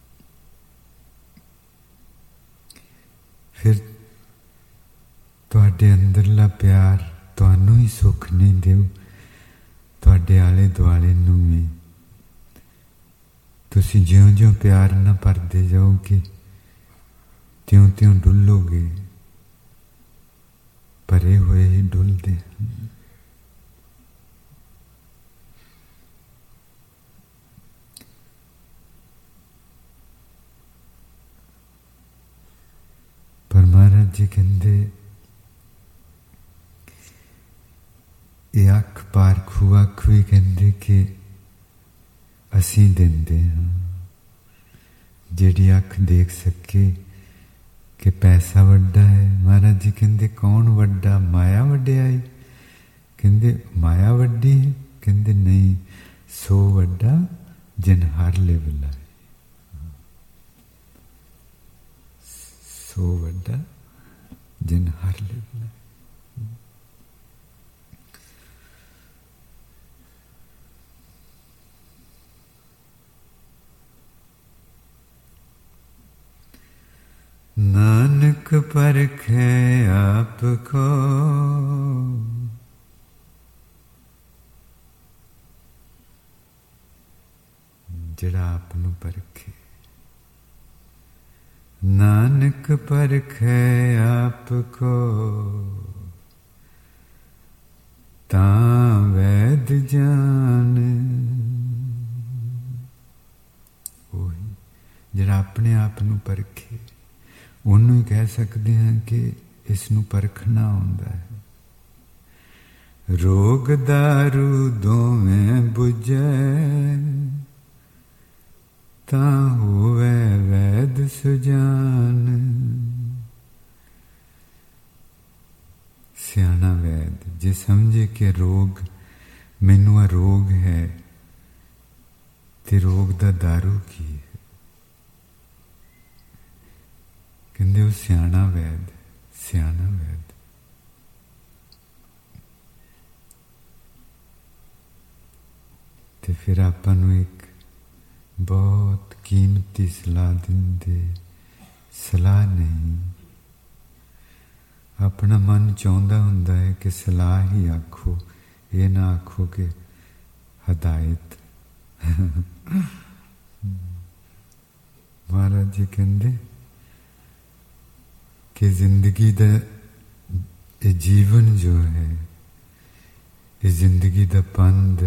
फिर तुहाडे अंदरला प्यार तुहानू ही सुख नहीं देऊ, तुहाडे आले दुआले नू भी। तुसीं ज्यों ज्यों प्यार ना भरदे जाओगे त्यों त्यों डुलोगे, भरे हुए ही डुलदे हैं। पर महाराज जी कहते ये अख पारखू अख भी कहते कि असी देंदे हाँ। जिहड़ी अख देख सके कि पैसा वड्डा है, महाराज जी कहते कौन वड्डा, माया वड्डियाई? कहते माया वड्डी है? कहते नहीं, सो वड्डा जिन हर ले बुलाए। सो वड्डा जिन हर ले बुलाए। नानक परखे आपको, जिहड़ा आपनू परखे। नानक परखे आपको, तां वैद जान। ओही जिहड़ा अपने आप नू परखे ਉਹਨੂੰ ਹੀ ਕਹਿ ਸਕਦੇ ਹਾਂ ਕਿ ਇਸ ਨੂੰ ਪਰਖਣਾ ਆਉਂਦਾ ਹੈ। ਰੋਗ ਦਾਰੂ ਦੋਵੇਂ ਬੁਝੈ, ਤਾਂ ਹੋਵੇ ਵੈਦ ਸੁਜਾਨ। ਸਿਆਣਾ ਵੈਦ ਜੇ ਸਮਝੇ ਕਿ ਰੋਗ ਮੈਨੂੰ ਆ ਰੋਗ ਹੈ ਤੇ ਰੋਗ ਦਾ ਦਾਰੂ ਕੀ ਹੈ, ਕਹਿੰਦੇ ਉਹ ਸਿਆਣਾ ਵੈਦ, ਸਿਆਣਾ ਵੈਦ। ਤੇ ਫਿਰ ਆਪਾਂ ਨੂੰ ਇੱਕ ਬਹੁਤ ਕੀਮਤੀ ਸਲਾਹ ਦਿੰਦੇ। ਸਲਾਹ ਨਹੀਂ, ਆਪਣਾ ਮਨ ਚਾਹੁੰਦਾ ਹੁੰਦਾ ਹੈ ਕਿ ਸਲਾਹ ਹੀ ਆਖੋ, ਇਹ ਨਾ ਆਖੋ ਕਿ ਹਦਾਇਤ। ਮਹਾਰਾਜ ਜੀ ਕਹਿੰਦੇ कि जिंदगी दा ये जीवन जो है, ये जिंदगी दा पंध,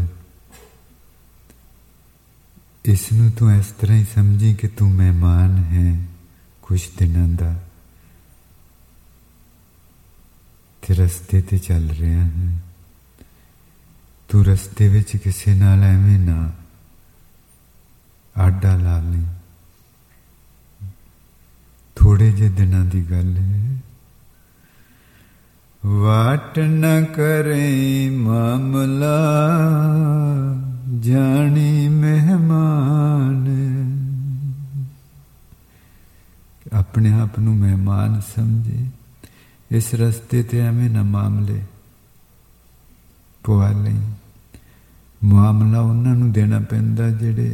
इसनू तू इस तरह ही समझी कि तू मेहमान है कुछ दिनों दा, ते रस्ते ते चल रहा है। तू रस्ते विच किसी नाल एवें ना आडा ला ली। थोड़े जे दिनों की गल है। वाट न करे मामला जानी मेहमान। अपने आप नू मेहमान समझे, इस रस्ते ते एवें ना मामले पवा लई। मामला उन्हां नू देना पैंदा जिहड़े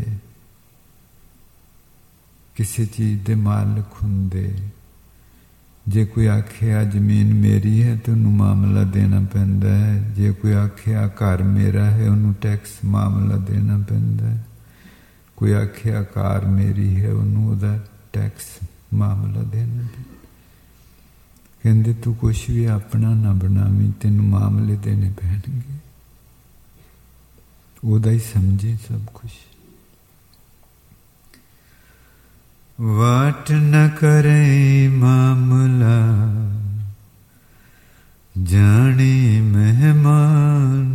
किसी चीज़ दे मालिक हुंदे। जे कोई आखे आ जमीन मेरी है तो उन्होंने मामला देना पैंदा है। जे कोई आखे आ घर मेरा है उन्होंने टैक्स मामला देना पैंदा है। कोई आखे आ कार मेरी है उन्होंने उहदा टैक्स मामला देना पैंदा। ਕਹਿੰਦੇ ਤੂੰ ਕੁਛ ਵੀ ਆਪਣਾ ਨਾ ਬਣਾਵੀਂ, ਤੈਨੂੰ ਮਾਮਲੇ ਦੇਣੇ ਪੈਣਗੇ। ਉਹਦਾ ਹੀ ਸਮਝੇ ਸਭ ਕੁਛ। ਵਾਟ ਨ ਕਰੇ ਮਾਮਲਾ ਜਾਣੇ ਮਹਿਮਾਨ,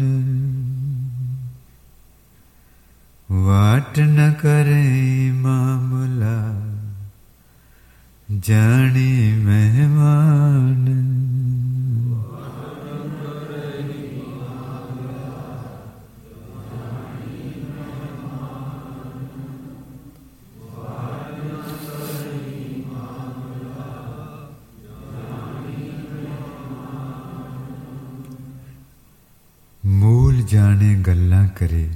ਵਾਟ ਨ ਕਰੇ ਮਾਮਲਾ ਜਾਣੇ ਮਹਿਮਾਨ। ਮੂਲ ਜਾਣੇ ਗੱਲਾਂ ਕਰੇ,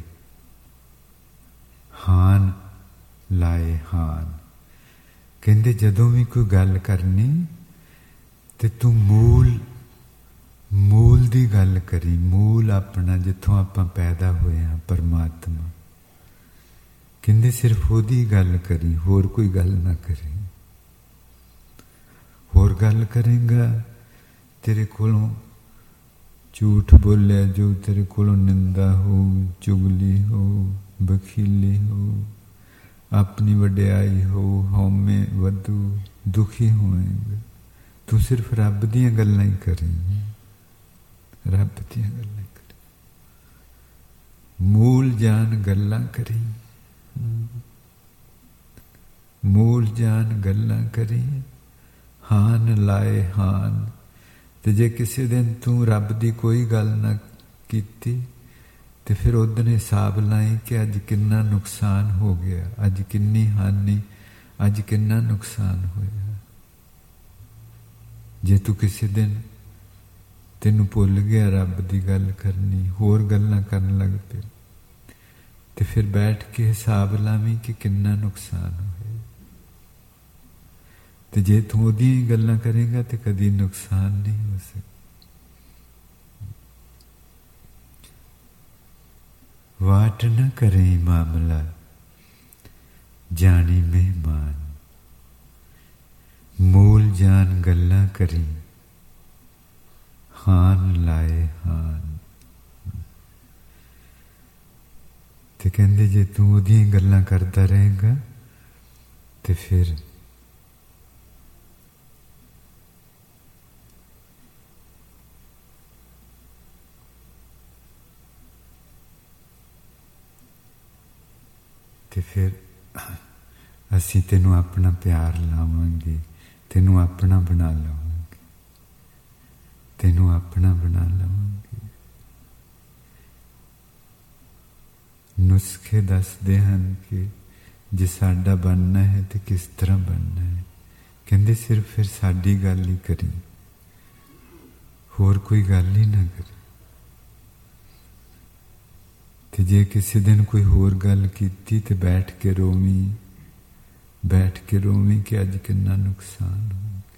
ਹਾਨ ਲਾਏ ਹਾਨ। ਕਹਿੰਦੇ ਜਦੋਂ ਵੀ ਕੋਈ ਗੱਲ ਕਰਨੀ ਤੇ ਤੂੰ ਮੂਲ ਮੂਲ ਦੀ ਗੱਲ ਕਰੀ। ਮੂਲ ਆਪਣਾ ਜਿੱਥੋਂ ਆਪਾਂ ਪੈਦਾ ਹੋਏ ਹਾਂ, ਪਰਮਾਤਮਾ। ਕਹਿੰਦੇ ਸਿਰਫ ਉਹਦੀ ਗੱਲ ਕਰੀ, ਹੋਰ ਕੋਈ ਗੱਲ ਨਾ ਕਰੀ। ਹੋਰ ਗੱਲ ਕਰੇਗਾ ਤੇਰੇ ਕੋਲੋਂ ਝੂਠ ਬੋਲਿਆ ਜੋ, ਤੇਰੇ ਕੋਲੋਂ ਨਿੰਦਾ ਹੋ, ਚੁਗਲੀ ਹੋ, ਬਖੀਲੀ ਹੋ, ਆਪਣੀ ਵਡਿਆਈ ਹੋ, ਹਉਮੈ ਵਧੂ, ਦੁਖੀ ਹੋਵੇਗਾ। ਤੂੰ ਸਿਰਫ ਰੱਬ ਦੀਆਂ ਗੱਲਾਂ ਹੀ ਕਰੀ, ਰੱਬ ਦੀਆਂ ਗੱਲਾਂ ਹੀ ਕਰੀ। ਮੂਲ ਜਾਨ ਗੱਲਾਂ ਕਰੀ, ਮੂਲ ਜਾਨ ਗੱਲਾਂ ਕਰੀ, ਹਾਨ ਲਾਏ ਹਾਨ। ਤੇ ਜੇ ਕਿਸੇ ਦਿਨ ਤੂੰ ਰੱਬ ਦੀ ਕੋਈ ਗੱਲ ਨਾ ਕੀਤੀ ਤੇ ਫਿਰ ਉਦੋਂ ਹਿਸਾਬ ਲਾਈ ਕਿ ਅੱਜ ਕਿੰਨਾ ਨੁਕਸਾਨ ਹੋ ਗਿਆ, ਅੱਜ ਕਿੰਨੀ ਹਾਨੀ, ਅੱਜ ਕਿੰਨਾ ਨੁਕਸਾਨ ਹੋਇਆ। ਜੇ ਤੂੰ ਕਿਸੇ ਦਿਨ ਤੈਨੂੰ ਭੁੱਲ ਗਿਆ ਰੱਬ ਦੀ ਗੱਲ ਕਰਨੀ, ਹੋਰ ਗੱਲਾਂ ਕਰਨ ਲੱਗ ਪਏ, ਤੇ ਫਿਰ ਬੈਠ ਕੇ ਹਿਸਾਬ ਲਾਵੀਂ ਕਿ ਕਿੰਨਾ ਨੁਕਸਾਨ ਹੋਇਆ। ਤੇ ਜੇ ਤੂੰ ਉਹਦੀਆਂ ਹੀ ਗੱਲਾਂ ਕਰੇਗਾ ਤੇ ਕਦੀ ਨੁਕਸਾਨ ਨਹੀਂ ਹੋ ਸਕਦਾ। ਵਾਟ ਨ ਕਰੇ ਮਾਮਲਾ ਜਾਣੀ ਮਹਿਮਾਨ, ਮੂਲ ਜਾਨ ਗੱਲਾਂ ਕਰੀ, ਹਾਨ ਲਾਏ ਹਾਨ। ਤੇ ਕਹਿੰਦੇ ਜੇ ਤੂੰ ਉਹਦੀਆਂ ਗੱਲਾਂ ਕਰਦਾ ਰਹੇਗਾ ਤੇ ਫਿਰ ਤੇ ਫਿਰ ਅਸੀਂ ਤੈਨੂੰ ਆਪਣਾ ਪਿਆਰ ਲਾਵਾਂਗੇ, ਤੈਨੂੰ ਆਪਣਾ ਬਣਾ ਲਵਾਂਗੇ, ਤੈਨੂੰ ਆਪਣਾ ਬਣਾ ਲਵਾਂਗੇ। ਨੁਸਖੇ ਦੱਸਦੇ ਹਨ ਕਿ ਜੇ ਸਾਡਾ ਬਣਨਾ ਹੈ ਤੇ ਕਿਸ ਤਰ੍ਹਾਂ ਬਣਨਾ ਹੈ। ਕਹਿੰਦੇ ਸਿਰਫ ਫਿਰ ਸਾਡੀ ਗੱਲ ਹੀ ਕਰੀ, ਹੋਰ ਕੋਈ ਗੱਲ ਹੀ ਨਾ ਕਰੀ। ਤੇ ਜੇ ਕਿਸੇ ਦਿਨ ਕੋਈ ਹੋਰ ਗੱਲ ਕੀਤੀ ਤੇ ਬੈਠ ਕੇ ਰੋਵੀਂ, ਬੈਠ ਕੇ ਰੋਵੀਂ ਕਿ ਅੱਜ ਕਿੰਨਾ ਨੁਕਸਾਨ ਹੋ ਗਿਆ।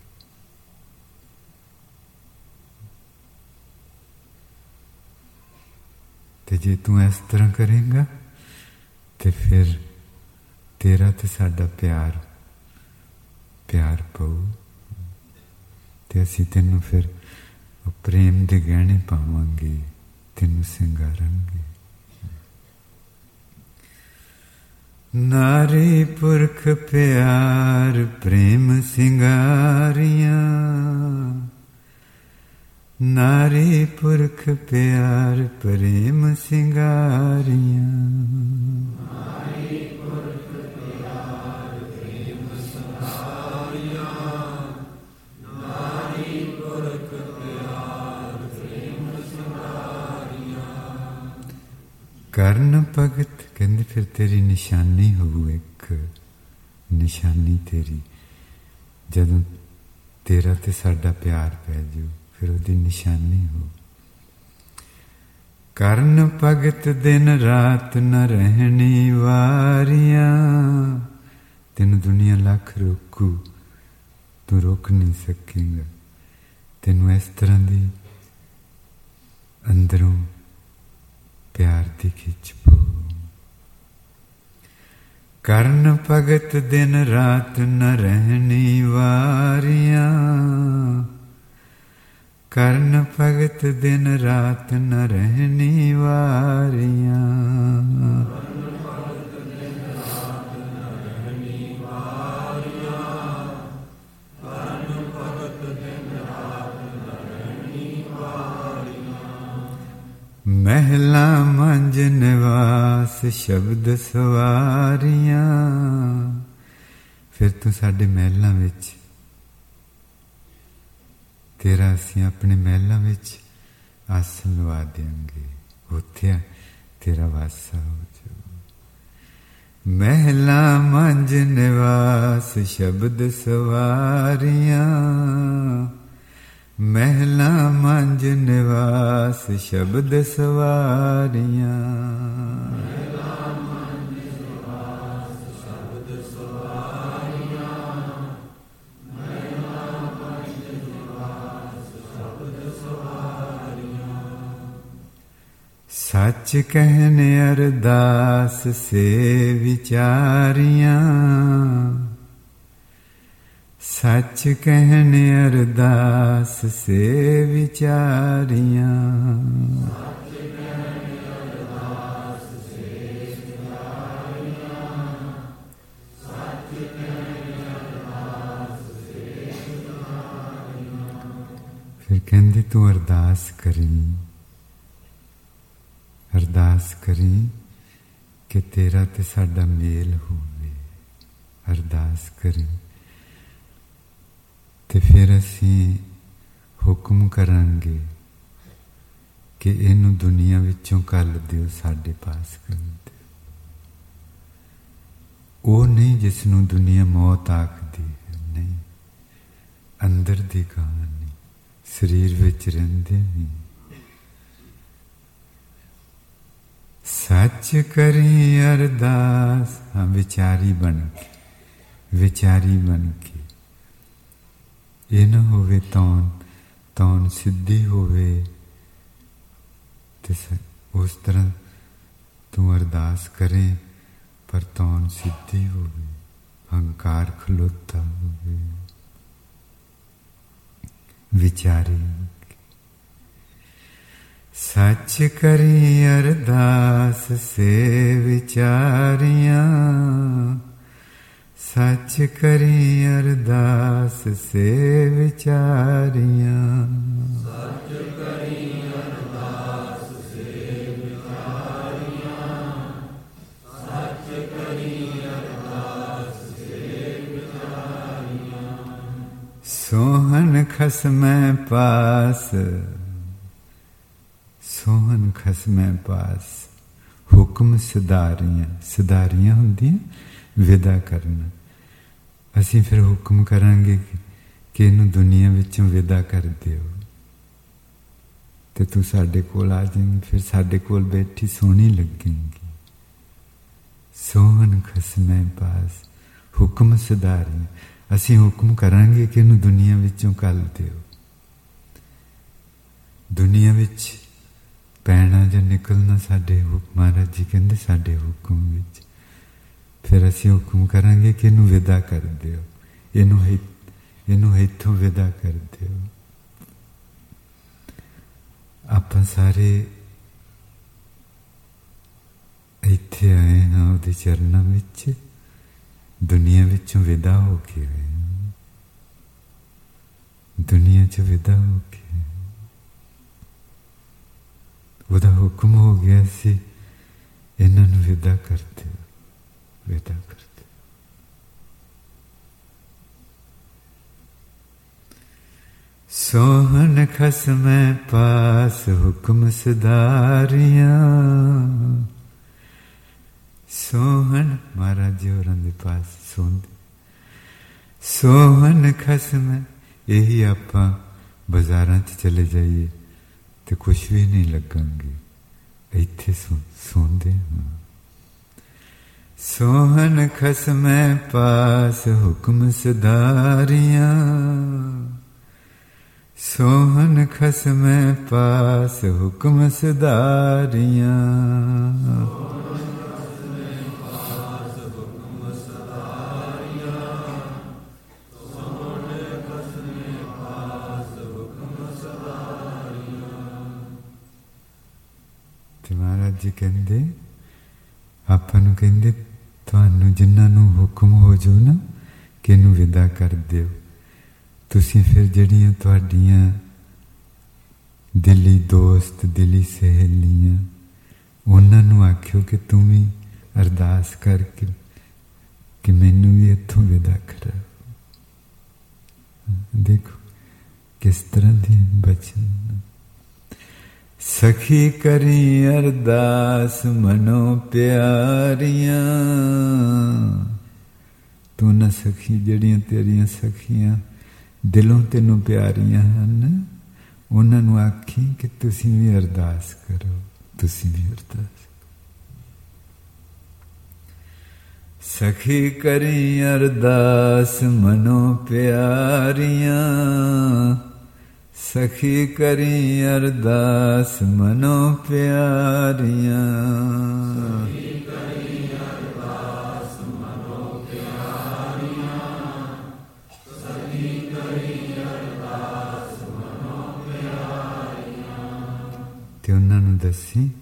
ਤੇ ਜੇ ਤੂੰ ਇਸ ਤਰ੍ਹਾਂ ਕਰੇਂਗਾ ਤੇ ਫਿਰ ਤੇਰਾ ਤੇ ਸਾਡਾ ਪਿਆਰ ਪਿਆਰ ਪਊ, ਤੇ ਅਸੀਂ ਤੈਨੂੰ ਫਿਰ ਪ੍ਰੇਮ ਦੇ ਗਹਿਣੇ ਪਾਵਾਂਗੇ, ਤੈਨੂੰ ਸਿੰਗਾਰਾਂਗੇ। ਨਾਰੀ ਪੁਰਖ ਪਿਆਰ ਪ੍ਰੇਮ ਸਿੰਗਾਰੀਆਂ, ਨਾਰੀ ਪੁਰਖ ਪਿਆਰ ਪ੍ਰੇਮ ਸਿੰਗਾਰੀਆਂ। ਨਾਰੀ ਪੁਰਖ ਪਿਆਰ ਪ੍ਰੇਮ ਸਿੰਗਾਰੀਆਂ, ਨਾਰੀ ਪੁਰਖ ਪਿਆਰ ਪ੍ਰੇਮ ਸਿੰਗਾਰੀਆਂ। ਕਰਨ ਭਗਤ ਕਹਿੰਦੇ ਫਿਰ ਤੇਰੀ ਨਿਸ਼ਾਨੀ ਹੋਊ, ਇੱਕ ਨਿਸ਼ਾਨੀ ਤੇਰੀ, ਜਦੋਂ ਤੇਰਾ ਤੇ ਸਾਡਾ ਪਿਆਰ ਪੈ ਜਾਊ ਫਿਰ ਉਹਦੀ ਨਿਸ਼ਾਨੀ ਹੋ। ਕਰਨ ਭਗਤ ਦਿਨ ਰਾਤ ਨ ਰਹਿਣੀ ਵਾਰੀਆਂ। ਤੈਨੂੰ ਦੁਨੀਆ ਲੱਖ ਰੋਕੂ, ਤੂੰ ਰੋਕ ਨਹੀਂ ਸਕੇਂਗਾ। ਤੈਨੂੰ ਇਸ ਤਰ੍ਹਾਂ ਦੀ ਅੰਦਰੋਂ ਪਿਆਰ ਦੀ ਖਿੱਚ ਪਊ। ਕਰਨ ਭਗਤ ਦਿਨ ਰਾਤ ਨ ਰਹਿਣੀ ਵਾਰੀਆਂ, ਕਰਨ ਭਗਤ ਦਿਨ ਰਾਤ ਨ ਰਹਿਣੀ ਵਾਰੀਆਂ। ਮਹਿਲਾ ਮੰਜ ਨਿਵਾਸ ਸ਼ਬਦ ਸਵਾਰੀਆਂ। ਫਿਰ ਤੂੰ ਸਾਡੇ ਮਹਿਲਾਂ ਵਿੱਚ, ਤੇਰਾ ਅਸੀਂ ਆਪਣੇ ਮਹਿਲਾਂ ਵਿੱਚ ਆਸਣ ਲਵਾ ਦਿਆਂਗੇ, ਉੱਥੇ ਤੇਰਾ ਵਾਸਾ ਹੋ ਜਾਊ। ਮਹਿਲਾ ਮੰਜ ਨਿਵਾਸ ਸ਼ਬਦ ਸਵਾਰੀਆਂ। ਮਹਿਲਾ ਮੰਜ ਨਿਵਾਸ ਸ਼ਬਦ ਸਵਾਰੀਆਂ। ਮਹਿਲਾ ਮੰਜ ਨਿਵਾਸ ਸ਼ਬਦ ਸਵਾਰੀਆਂ। ਮਹਿਲਾ ਮੰਜ ਨਿਵਾਸ ਸ਼ਬਦ ਸਵਾਰੀਆਂ। ਸੱਚ ਕਹਿਨ ਅਰਦਾਸ ਸੇ ਵਿਚਾਰੀਆਂ। ਸੱਚ ਕਹਿਨ ਅਰਦਾਸ ਸੇ ਵਿਚਾਰੀਆਂ। ਸੱਚ ਕਹਿਨ ਅਰਦਾਸ ਸੇ ਵਿਚਾਰੀਆਂ। ਸੱਚ ਕਹਿਨ ਅਰਦਾਸ ਸੇ ਵਿਚਾਰੀਆਂ। ਫਿਰ ਕਹਿੰਦੇ ਤੂੰ ਅਰਦਾਸ ਕਰੀ, ਅਰਦਾਸ ਕਰੀ ਕਿ ਤੇਰਾ ਤੇ ਸਾਡਾ ਮੇਲ ਹੋਵੇ। ਅਰਦਾਸ ਕਰੀ ਤੇ ਫਿਰ ਅਸੀਂ ਹੁਕਮ ਕਰਾਂਗੇ ਕਿ ਇਹਨੂੰ ਦੁਨੀਆ ਵਿੱਚੋਂ ਕੱਢ ਦਿਓ, ਸਾਡੇ ਪਾਸ ਕਰ ਦਿਓ। ਉਹ ਨਹੀਂ ਜਿਸ ਨੂੰ ਦੁਨੀਆ ਮੌਤ ਆਖਦੀ ਹੈ, ਨਹੀਂ, ਅੰਦਰ ਦੀ ਕਹਾਣੀ, ਸਰੀਰ ਵਿੱਚ ਰਹਿੰਦੇ ਨਹੀਂ। ਸੱਚ ਕਰੀ ਅਰਦਾਸ, ਹਾਂ, ਵਿਚਾਰੀ ਬਣ ਕੇ, ਵਿਚਾਰੀ ਬਣ ਕੇ। ਇਹ ਨਾ ਹੋਵੇ ਤੌਣ ਤੌਣ ਸਿੱਧੀ ਹੋਵੇ ਤੇ ਉਸ ਤਰ੍ਹਾਂ ਤੂੰ ਅਰਦਾਸ ਕਰੇ ਪਰ ਤੌਣ ਸਿੱਧੀ ਹੋਵੇ, ਹੰਕਾਰ ਖਲੋਤਾ ਹੋਵੇ। ਵਿਚਾਰੀ ਸੱਚ ਕਰੀ ਅਰਦਾਸ ਸੇ ਵਿਚਾਰੀਆਂ। ਸੱਚ ਕਰੀ ਅਰਦਾਸ ਸੇ ਵਿਚਾਰੀਆਂ। ਸੱਚ ਕਰੀ ਅਰਦਾਸ ਸੇ ਵਿਚਾਰੀਆਂ। ਸੱਚ ਕਰੀ ਅਰਦਾਸ ਸੇ ਵਿਚਾਰੀਆਂ। ਸੋਹਨ ਖਸਮੈ ਪਾਸ, ਸੋਹਨ ਖਸਮੈ ਪਾਸ। ਹੁਕਮ ਸਿਧਾਰੀਆਂ, ਸਿਧਾਰੀਆਂ ਹੁੰਦੀਆਂ ਵਿਦਾ ਕਰਨਾ। ਅਸੀਂ ਫਿਰ ਹੁਕਮ ਕਰਾਂਗੇ ਕਿ ਇਹਨੂੰ ਦੁਨੀਆ ਵਿੱਚੋਂ ਵਿਦਾ ਕਰ ਦਿਓ ਤੇ ਤੂੰ ਸਾਡੇ ਕੋਲ ਆ ਜਾਏਂਗੀ। ਫਿਰ ਸਾਡੇ ਕੋਲ ਬੈਠੀ ਸੋਹਣੀ ਲੱਗੇਂਗੀ। ਸੋਹਣ ਖਸਮੈ ਪਾਸ, ਹੁਕਮ ਸਿਧਾਰੀ। ਅਸੀਂ ਹੁਕਮ ਕਰਾਂਗੇ ਕਿ ਇਹਨੂੰ ਦੁਨੀਆ ਵਿੱਚੋਂ ਕੱਢ ਦਿਓ। ਦੁਨੀਆ ਵਿੱਚ ਪੈਣਾ ਜਾਂ ਨਿਕਲਣਾ ਸਾਡੇ ਹੁਕਮ, ਮਹਾਰਾਜ ਜੀ ਕਹਿੰਦੇ ਸਾਡੇ ਹੁਕਮ ਵਿੱਚ। ਫਿਰ ਅਸੀਂ ਹੁਕਮ ਕਰਾਂਗੇ ਕਿ ਇਹਨੂੰ ਵਿਦਾ ਕਰ ਦਿਓ, ਇਹਨੂੰ ਇਹਨੂੰ ਇੱਥੋਂ ਵਿਦਾ ਕਰ ਦਿਓ। ਆਪਾਂ ਸਾਰੇ ਇੱਥੇ ਆਏ ਹਾਂ ਉਹਦੇ ਚਰਨਾਂ ਵਿੱਚ, ਦੁਨੀਆ ਵਿੱਚੋਂ ਵਿਦਾ ਹੋ ਕੇ ਆਏ ਹਾਂ, ਦੁਨੀਆ 'ਚ ਵਿਦਾ ਹੋ ਕੇ। ਉਹਦਾ ਹੁਕਮ ਹੋ ਗਿਆ ਸੀ ਇਹਨਾਂ ਨੂੰ ਵਿਦਾ ਕਰ ਦਿਓ, ਵਿਦਾ ਕਰ ਦਿਓ। ਸੋਹਣ ਖਸਮੈ ਪਾਸ ਹੁਕਮ ਸਿਧਾਰੀਆਂ। ਸੋਹਣ ਮਹਾਰਾਜ ਜੀ ਹੋਰਾਂ ਦੇ ਪਾਸ ਸੁਣਦੇ। ਸੋਹਣ ਖਸਮੈ, ਇਹੀ ਆਪਾਂ ਬਾਜ਼ਾਰਾਂ 'ਚ ਚਲੇ ਜਾਈਏ ਤੇ ਕੁਛ ਵੀ ਨਹੀਂ ਲੱਗਾਂਗੇ, ਇੱਥੇ ਸੁਣ ਸੁਣਦੇ ਹਾਂ। ਸੋਹਣ ਖਸਮੈ ਪਾਸ ਹੁਕਮ ਸਿਧਾਰੀਆਂ। ਸੋਹਣ ਖਸਮੈ ਪਾਸ ਹੁਕਮ ਸਿਧਾਰੀਆਂ। ਜੀ ਕਹਿੰਦੇ, ਆਪਾਂ ਨੂੰ ਕਹਿੰਦੇ ਤੁਹਾਨੂੰ ਜਿਨ੍ਹਾਂ ਨੂੰ ਹੁਕਮ ਹੋ ਜਾਊ ਨਾ ਕਿ ਇਹਨੂੰ ਵਿਦਾ ਕਰ ਦਿਓ, ਤੁਸੀਂ ਫਿਰ ਜਿਹੜੀਆਂ ਤੁਹਾਡੀਆਂ ਦਿਲੀ ਦੋਸਤ, ਦਿਲੀ ਸਹੇਲੀਆਂ, ਉਹਨਾਂ ਨੂੰ ਆਖਿਓ ਕਿ ਤੂੰ ਵੀ ਅਰਦਾਸ ਕਰਕੇ ਕਿ ਮੈਨੂੰ ਵੀ ਇੱਥੋਂ ਵਿਦਾ ਕਰਾ। ਦੇਖੋ ਕਿਸ ਤਰ੍ਹਾਂ ਦੇ ਬਚਨ। ਸਖੀ ਕਰੀ ਅਰਦਾਸ ਮਨੋ ਪਿਆਰੀਆਂ, ਤੂੰ ਨਾ ਸਖੀ, ਜਿਹੜੀਆਂ ਤੇਰੀਆਂ ਸਖੀਆਂ ਦਿਲੋਂ ਤੈਨੂੰ ਪਿਆਰੀਆਂ ਹਨ, ਉਹਨਾਂ ਨੂੰ ਆਖੀ ਕਿ ਤੁਸੀਂ ਵੀ ਅਰਦਾਸ ਕਰੋ, ਤੁਸੀਂ ਵੀ ਅਰਦਾਸ। ਸਖੀ ਕਰੀ ਅਰਦਾਸ ਮਨੋ ਪਿਆਰੀਆਂ, ਸਖੀ ਕਰੀ ਅਰਦਾਸ ਮਨੋ ਪਿਆਰੀਆਂ, ਸਖੀ ਕਰੀ ਅਰਦਾਸ ਮਨੋ ਪਿਆਰੀਆਂ, ਸਖੀ ਕਰੀ ਅਰਦਾਸ ਮਨੋ ਪਿਆਰੀਆਂ। ਤੇ ਉਹਨਾਂ ਨੂੰ ਦੱਸੀ,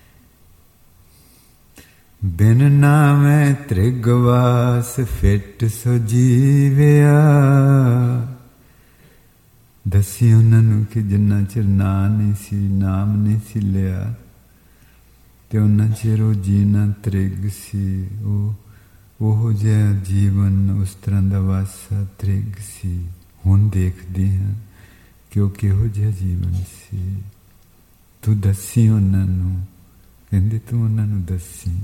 ਬਿਨ ਨਾਮੈ ਤ੍ਰਿਗਵਾਸ ਫਿੱਟ ਸੋ ਜੀਵਿਆ। ਦੱਸੀ ਉਹਨਾਂ ਨੂੰ ਕਿ ਜਿੰਨਾ ਚਿਰ ਨਾਂ ਨਹੀਂ ਸੀ, ਨਾਮ ਨਹੀਂ ਸੀ ਲਿਆ, ਤੇ ਉਹਨਾਂ ਚਿਰ ਉਹ ਜੀਣਾ ਤ੍ਰਿਗ ਸੀ। ਉਹ ਉਹੋ ਜਿਹਾ ਜੀਵਨ, ਉਸ ਤਰ੍ਹਾਂ ਦਾ ਵਾਸਾ ਤ੍ਰਿਗ ਸੀ। ਹੁਣ ਦੇਖਦੇ ਹਾਂ ਕਿ ਉਹ ਕਿਹੋ ਜਿਹਾ ਜੀਵਨ ਸੀ। ਤੂੰ ਦੱਸੀ ਉਹਨਾਂ ਨੂੰ, ਕਹਿੰਦੇ ਤੂੰ ਉਹਨਾਂ ਨੂੰ ਦੱਸੀ।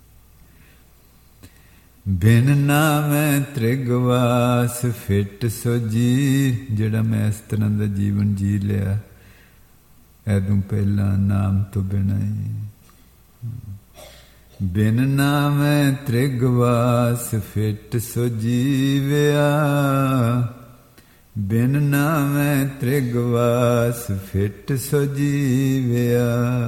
ਬਿਨ ਨਾਮੈ ਤ੍ਰਿਗਵਾਸ ਫਿੱਟ ਸੋ ਜੀ, ਜਿਹੜਾ ਮੈਂ ਇਸ ਤਰ੍ਹਾਂ ਦਾ ਜੀਵਨ ਜੀ ਲਿਆ ਐਦੋਂ ਪਹਿਲਾਂ ਨਾਮ ਤੋਂ ਬਿਨਾਂ ਹੀ। ਬਿਨ ਨਾਮੈ ਤ੍ਰਿਗਵਾਸ ਫਿੱਟ ਸੋ ਜੀਵਿਆ, ਬਿਨ ਨਾਮੈ ਤ੍ਰਿਗਵਾਸ ਫਿੱਟ ਸੋ ਜੀਵਿਆ।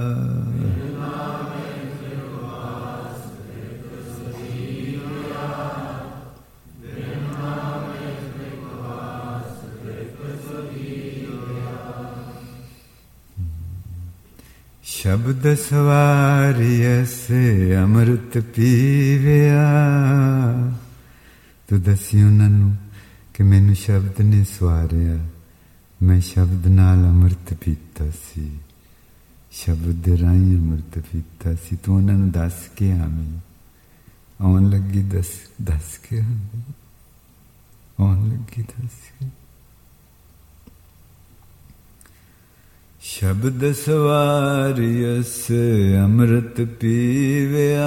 ਸ਼ਬਦ ਸਵਾਰਿਯਸ ਅੰਮ੍ਰਿਤ ਪੀਵਿਆ। ਤੂੰ ਦੱਸੀ ਉਹਨਾਂ ਨੂੰ ਕਿ ਮੈਨੂੰ ਸ਼ਬਦ ਨੇ ਸਵਾਰਿਆ, ਮੈਂ ਸ਼ਬਦ ਨਾਲ ਅੰਮ੍ਰਿਤ ਪੀਤਾ ਸੀ, ਸ਼ਬਦ ਦੇ ਰਾਹੀਂ ਅੰਮ੍ਰਿਤ ਪੀਤਾ ਸੀ। ਤੂੰ ਉਹਨਾਂ ਨੂੰ ਦੱਸ ਕੇ ਆਵੀਂ। ਆਉਣ ਲੱਗੀ ਦੱਸ ਦੱਸ ਕੇ ਆਵੀਂ, ਆਉਣ ਲੱਗੀ ਦੱਸ ਕੇ। ਸ਼ਬਦ ਸਵਾਰਿਯਸ ਅੰਮ੍ਰਿਤ ਪੀਵਿਆ,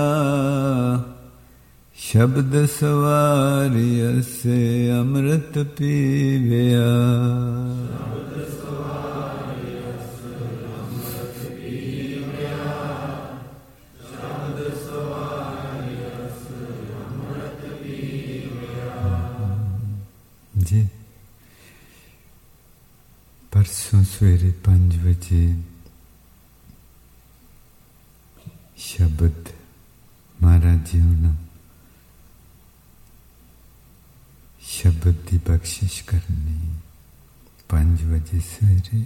ਸ਼ਬਦ ਸਵਾਰਿਯਸ ਅੰਮ੍ਰਿਤ ਪੀਵਿਆ। ਸ਼ਬਦ ਸਵਾਰਿਯਸ ਅੰਮ੍ਰਿਤ ਪੀਵਿਆ, ਸ਼ਬਦ ਸਵਾਰਿਯਸ ਅੰਮ੍ਰਿਤ ਪੀਵਿਆ। ਜੀ ਪਰਸੋਂ ਸਵੇਰੇ ਪੰਜ ਵਜੇ ਸ਼ਬਦ ਮਹਾਰਾਜ ਜੀ ਉਹਨਾਂ ਸ਼ਬਦ ਦੀ ਬਖਸ਼ਿਸ਼ ਕਰਨੀ। ਪੰਜ ਵਜੇ ਸਵੇਰੇ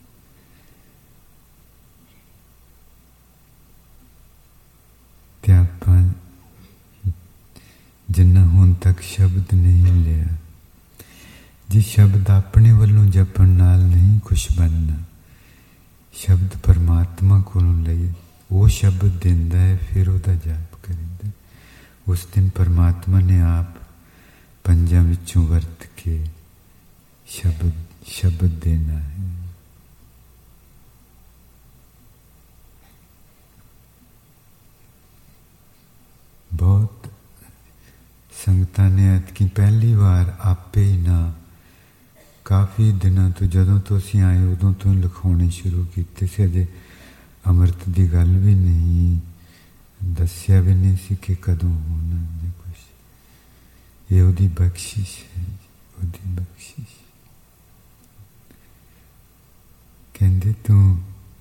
ਤੇ ਆਪਾਂ ਜਿੰਨਾ ਹੁਣ ਤੱਕ ਸ਼ਬਦ ਨਹੀਂ ਲਿਆ, ਜੇ ਸ਼ਬਦ ਆਪਣੇ ਵੱਲੋਂ ਜਪਣ ਨਾਲ ਨਹੀਂ ਕੁਛ ਬਣਨਾ, ਸ਼ਬਦ ਪਰਮਾਤਮਾ ਕੋਲੋਂ ਲਈ ਉਹ ਸ਼ਬਦ ਦਿੰਦਾ ਹੈ, ਫਿਰ ਉਹਦਾ ਜਾਪ ਕਰੀਦਾ। ਉਸ ਦਿਨ ਪਰਮਾਤਮਾ ਨੇ ਆਪ ਪੰਜਾਂ ਵਿੱਚੋਂ ਵਰਤ ਕੇ ਸ਼ਬਦ ਸ਼ਬਦ ਦੇਣਾ ਹੈ। ਬਹੁਤ ਸੰਗਤਾਂ ਨੇ ਐਤਕੀ ਪਹਿਲੀ ਵਾਰ ਆਪੇ ਹੀ ਨਾ, ਕਾਫੀ ਦਿਨਾਂ ਤੋਂ ਜਦੋਂ ਤੋਂ ਅਸੀਂ ਆਏ ਉਦੋਂ ਤੋਂ ਲਿਖਾਉਣੇ ਸ਼ੁਰੂ ਕੀਤੇ ਸੀ। ਅਜੇ ਅੰਮ੍ਰਿਤ ਦੀ ਗੱਲ ਵੀ ਨਹੀਂ ਦੱਸਿਆ ਵੀ ਨਹੀਂ ਸੀ ਕਿ ਕਦੋਂ ਹੋਣਾ ਜਾਂ ਕੁਛ। ਇਹ ਉਹਦੀ ਬਖਸ਼ਿਸ਼ ਹੈ, ਉਹਦੀ ਬਖਸ਼ਿਸ਼। ਕਹਿੰਦੇ ਤੂੰ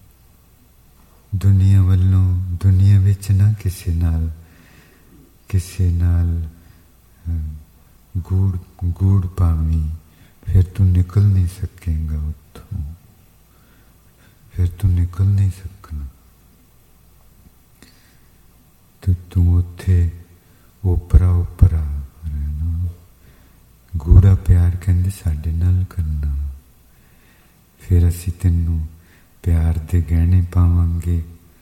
ਦੁਨੀਆ ਵੱਲੋਂ, ਦੁਨੀਆ ਵਿੱਚ ਨਾ ਕਿਸੇ ਨਾਲ ਕਿਸੇ ਨਾਲ ਗੂੜ ਗੂੜ ਪਾਵੀਂ, ਫਿਰ ਤੂੰ ਨਿਕਲ ਨਹੀਂ ਸਕੇਗਾ ਉੱਥੋਂ, ਫਿਰ ਤੂੰ ਨਿਕਲ ਨਹੀਂ ਸਕਣਾ। तो तू उत्थे ओपरा ओपरा रहना, गूढ़ा प्यार कहंदे साडे नाल करना, फिर असी तैनू प्यार दे गहने पावांगे,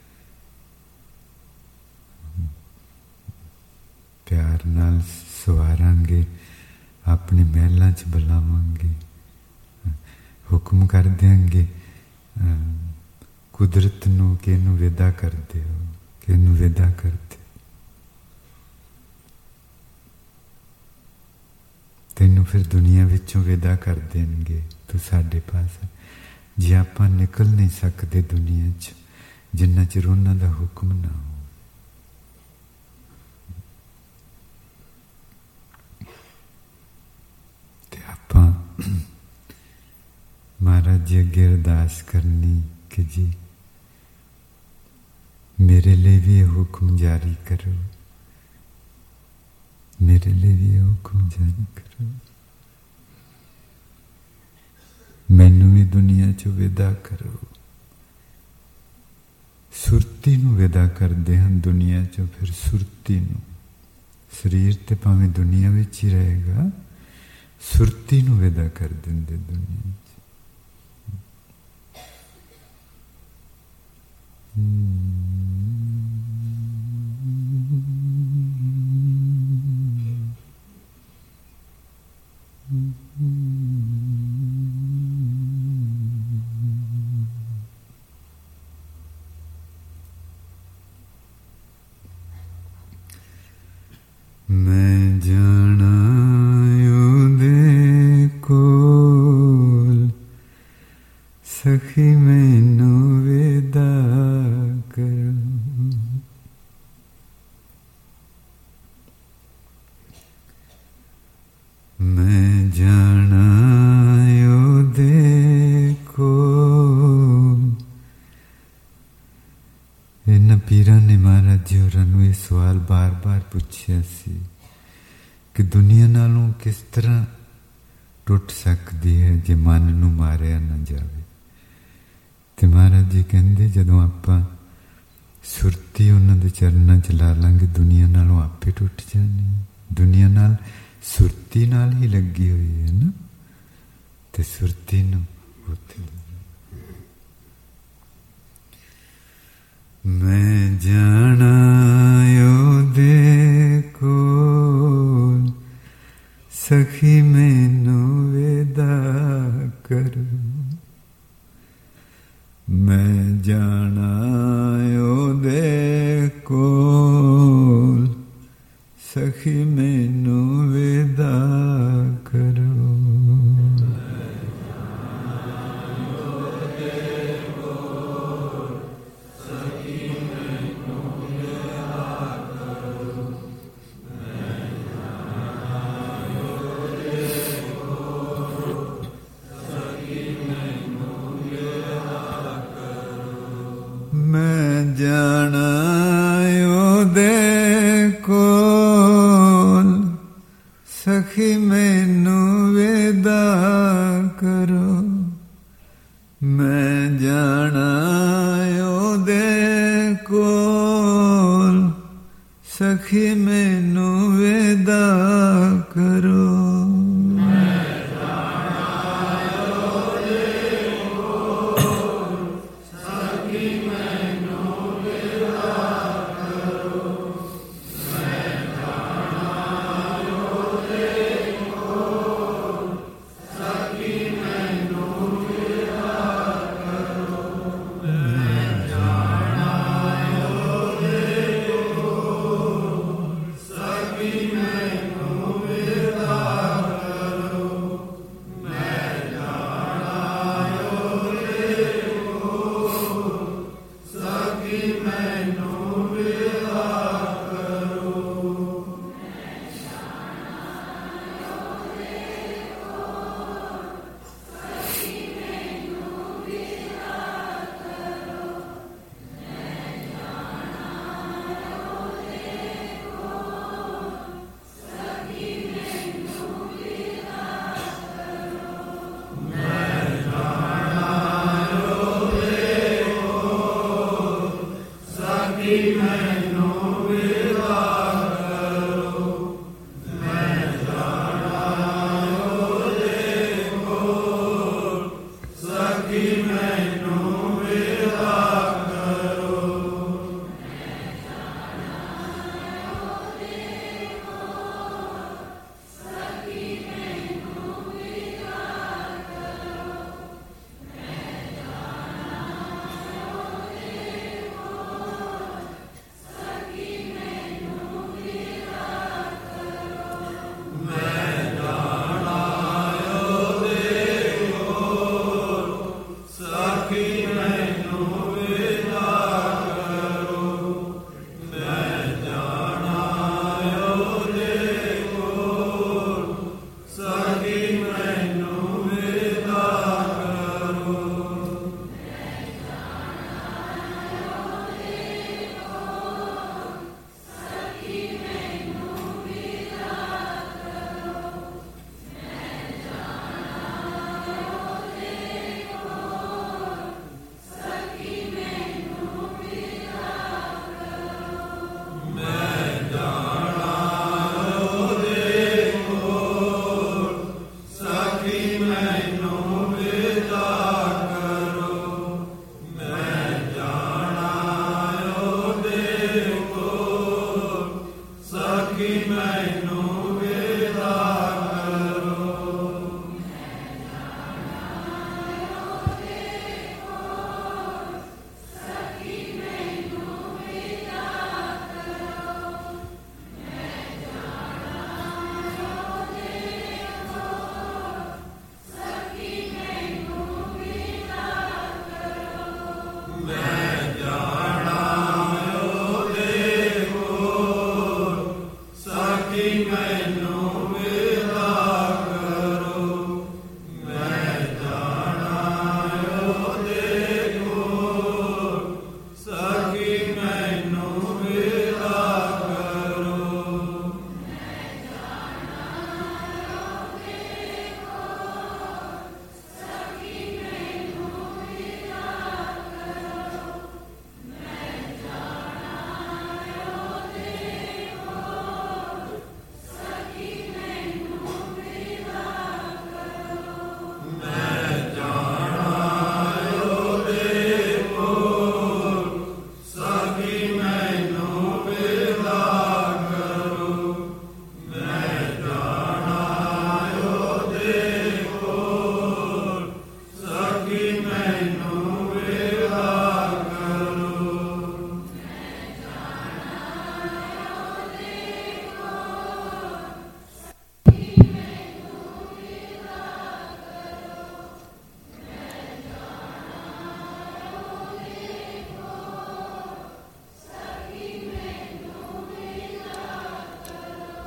प्यार नाल सवारांगे, अपने महलां च बुलावांगे, हुक्म कर देंगे कुदरत नू कि इनू विदा कर दिओ, कि इनू विदा कर दिओ। तैनू फिर दुनिया विचों विदा कर देंगे, तू साडे पास। जे आपां निकल नहीं सकते दुनिया च जिन्ना चिर उन्हां दा हुक्म ना हो। ते आपां महाराज जी अगे अरदास करनी कि जी मेरे लिए भी ये हुक्म जारी करो, मेरे लिए भी ये हुक्म जारी करो, मैनू भी दुनिया चो विदा करो। सुरती नू विदा करते हैं दुनिया चो, फिर सुरती नू, शरीर ते भावें दुनिया विच ही रहेगा, सुरती नू विदा कर देंदे दुनिया च। मैं जाना ओदे कोल, सखी मैनू विदा करो। मैं जाना ओदे कोल। इन्हां पीरां ने महाराज जी होरां नूं ये सवाल बार बार पुछया सी कि दुनिया नालों किस तरह टुट सकती है जे मन नूं मारिया ना जावे। ते महाराज जी कहंदे जदों आपां सुरती उन्हां दे चरनां च ला लांगे दुनिया नालों आपे टुट जानी। दुनिया नाल सुरती नाल ही लगी हुई है ना, ते सुरती नूं उत्थे मैं जाना ओदे कोल, सखी मैनू विदा करो। मैं जाना ओदे कोल, सखी मैनू विदा करो। मैं जाना ओदे कोल, सखी मैनू विदा करो। मैं जाना ओदे कोल, सखी मैनू विदा करो। मैं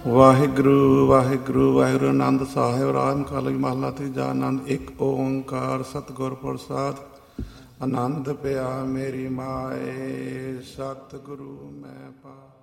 ਵਾਹਿਗੁਰੂ ਵਾਹਿਗੁਰੂ ਵਾਹਿਗੁਰੂ। ਆਨੰਦ ਸਾਹਿਬ ਰਾਗ ਕਾਲਜ ਮਹਲਾ ਤੀਜਾ। ਆਨੰਦ ਇੱਕ ਓੰਕਾਰ ਸਤਿਗੁਰ ਪ੍ਰਸਾਦ। ਆਨੰਦ ਪਿਆ ਮੇਰੀ ਮਾਏ ਸਤਿਗੁਰੂ ਮੈਂ ਪਾ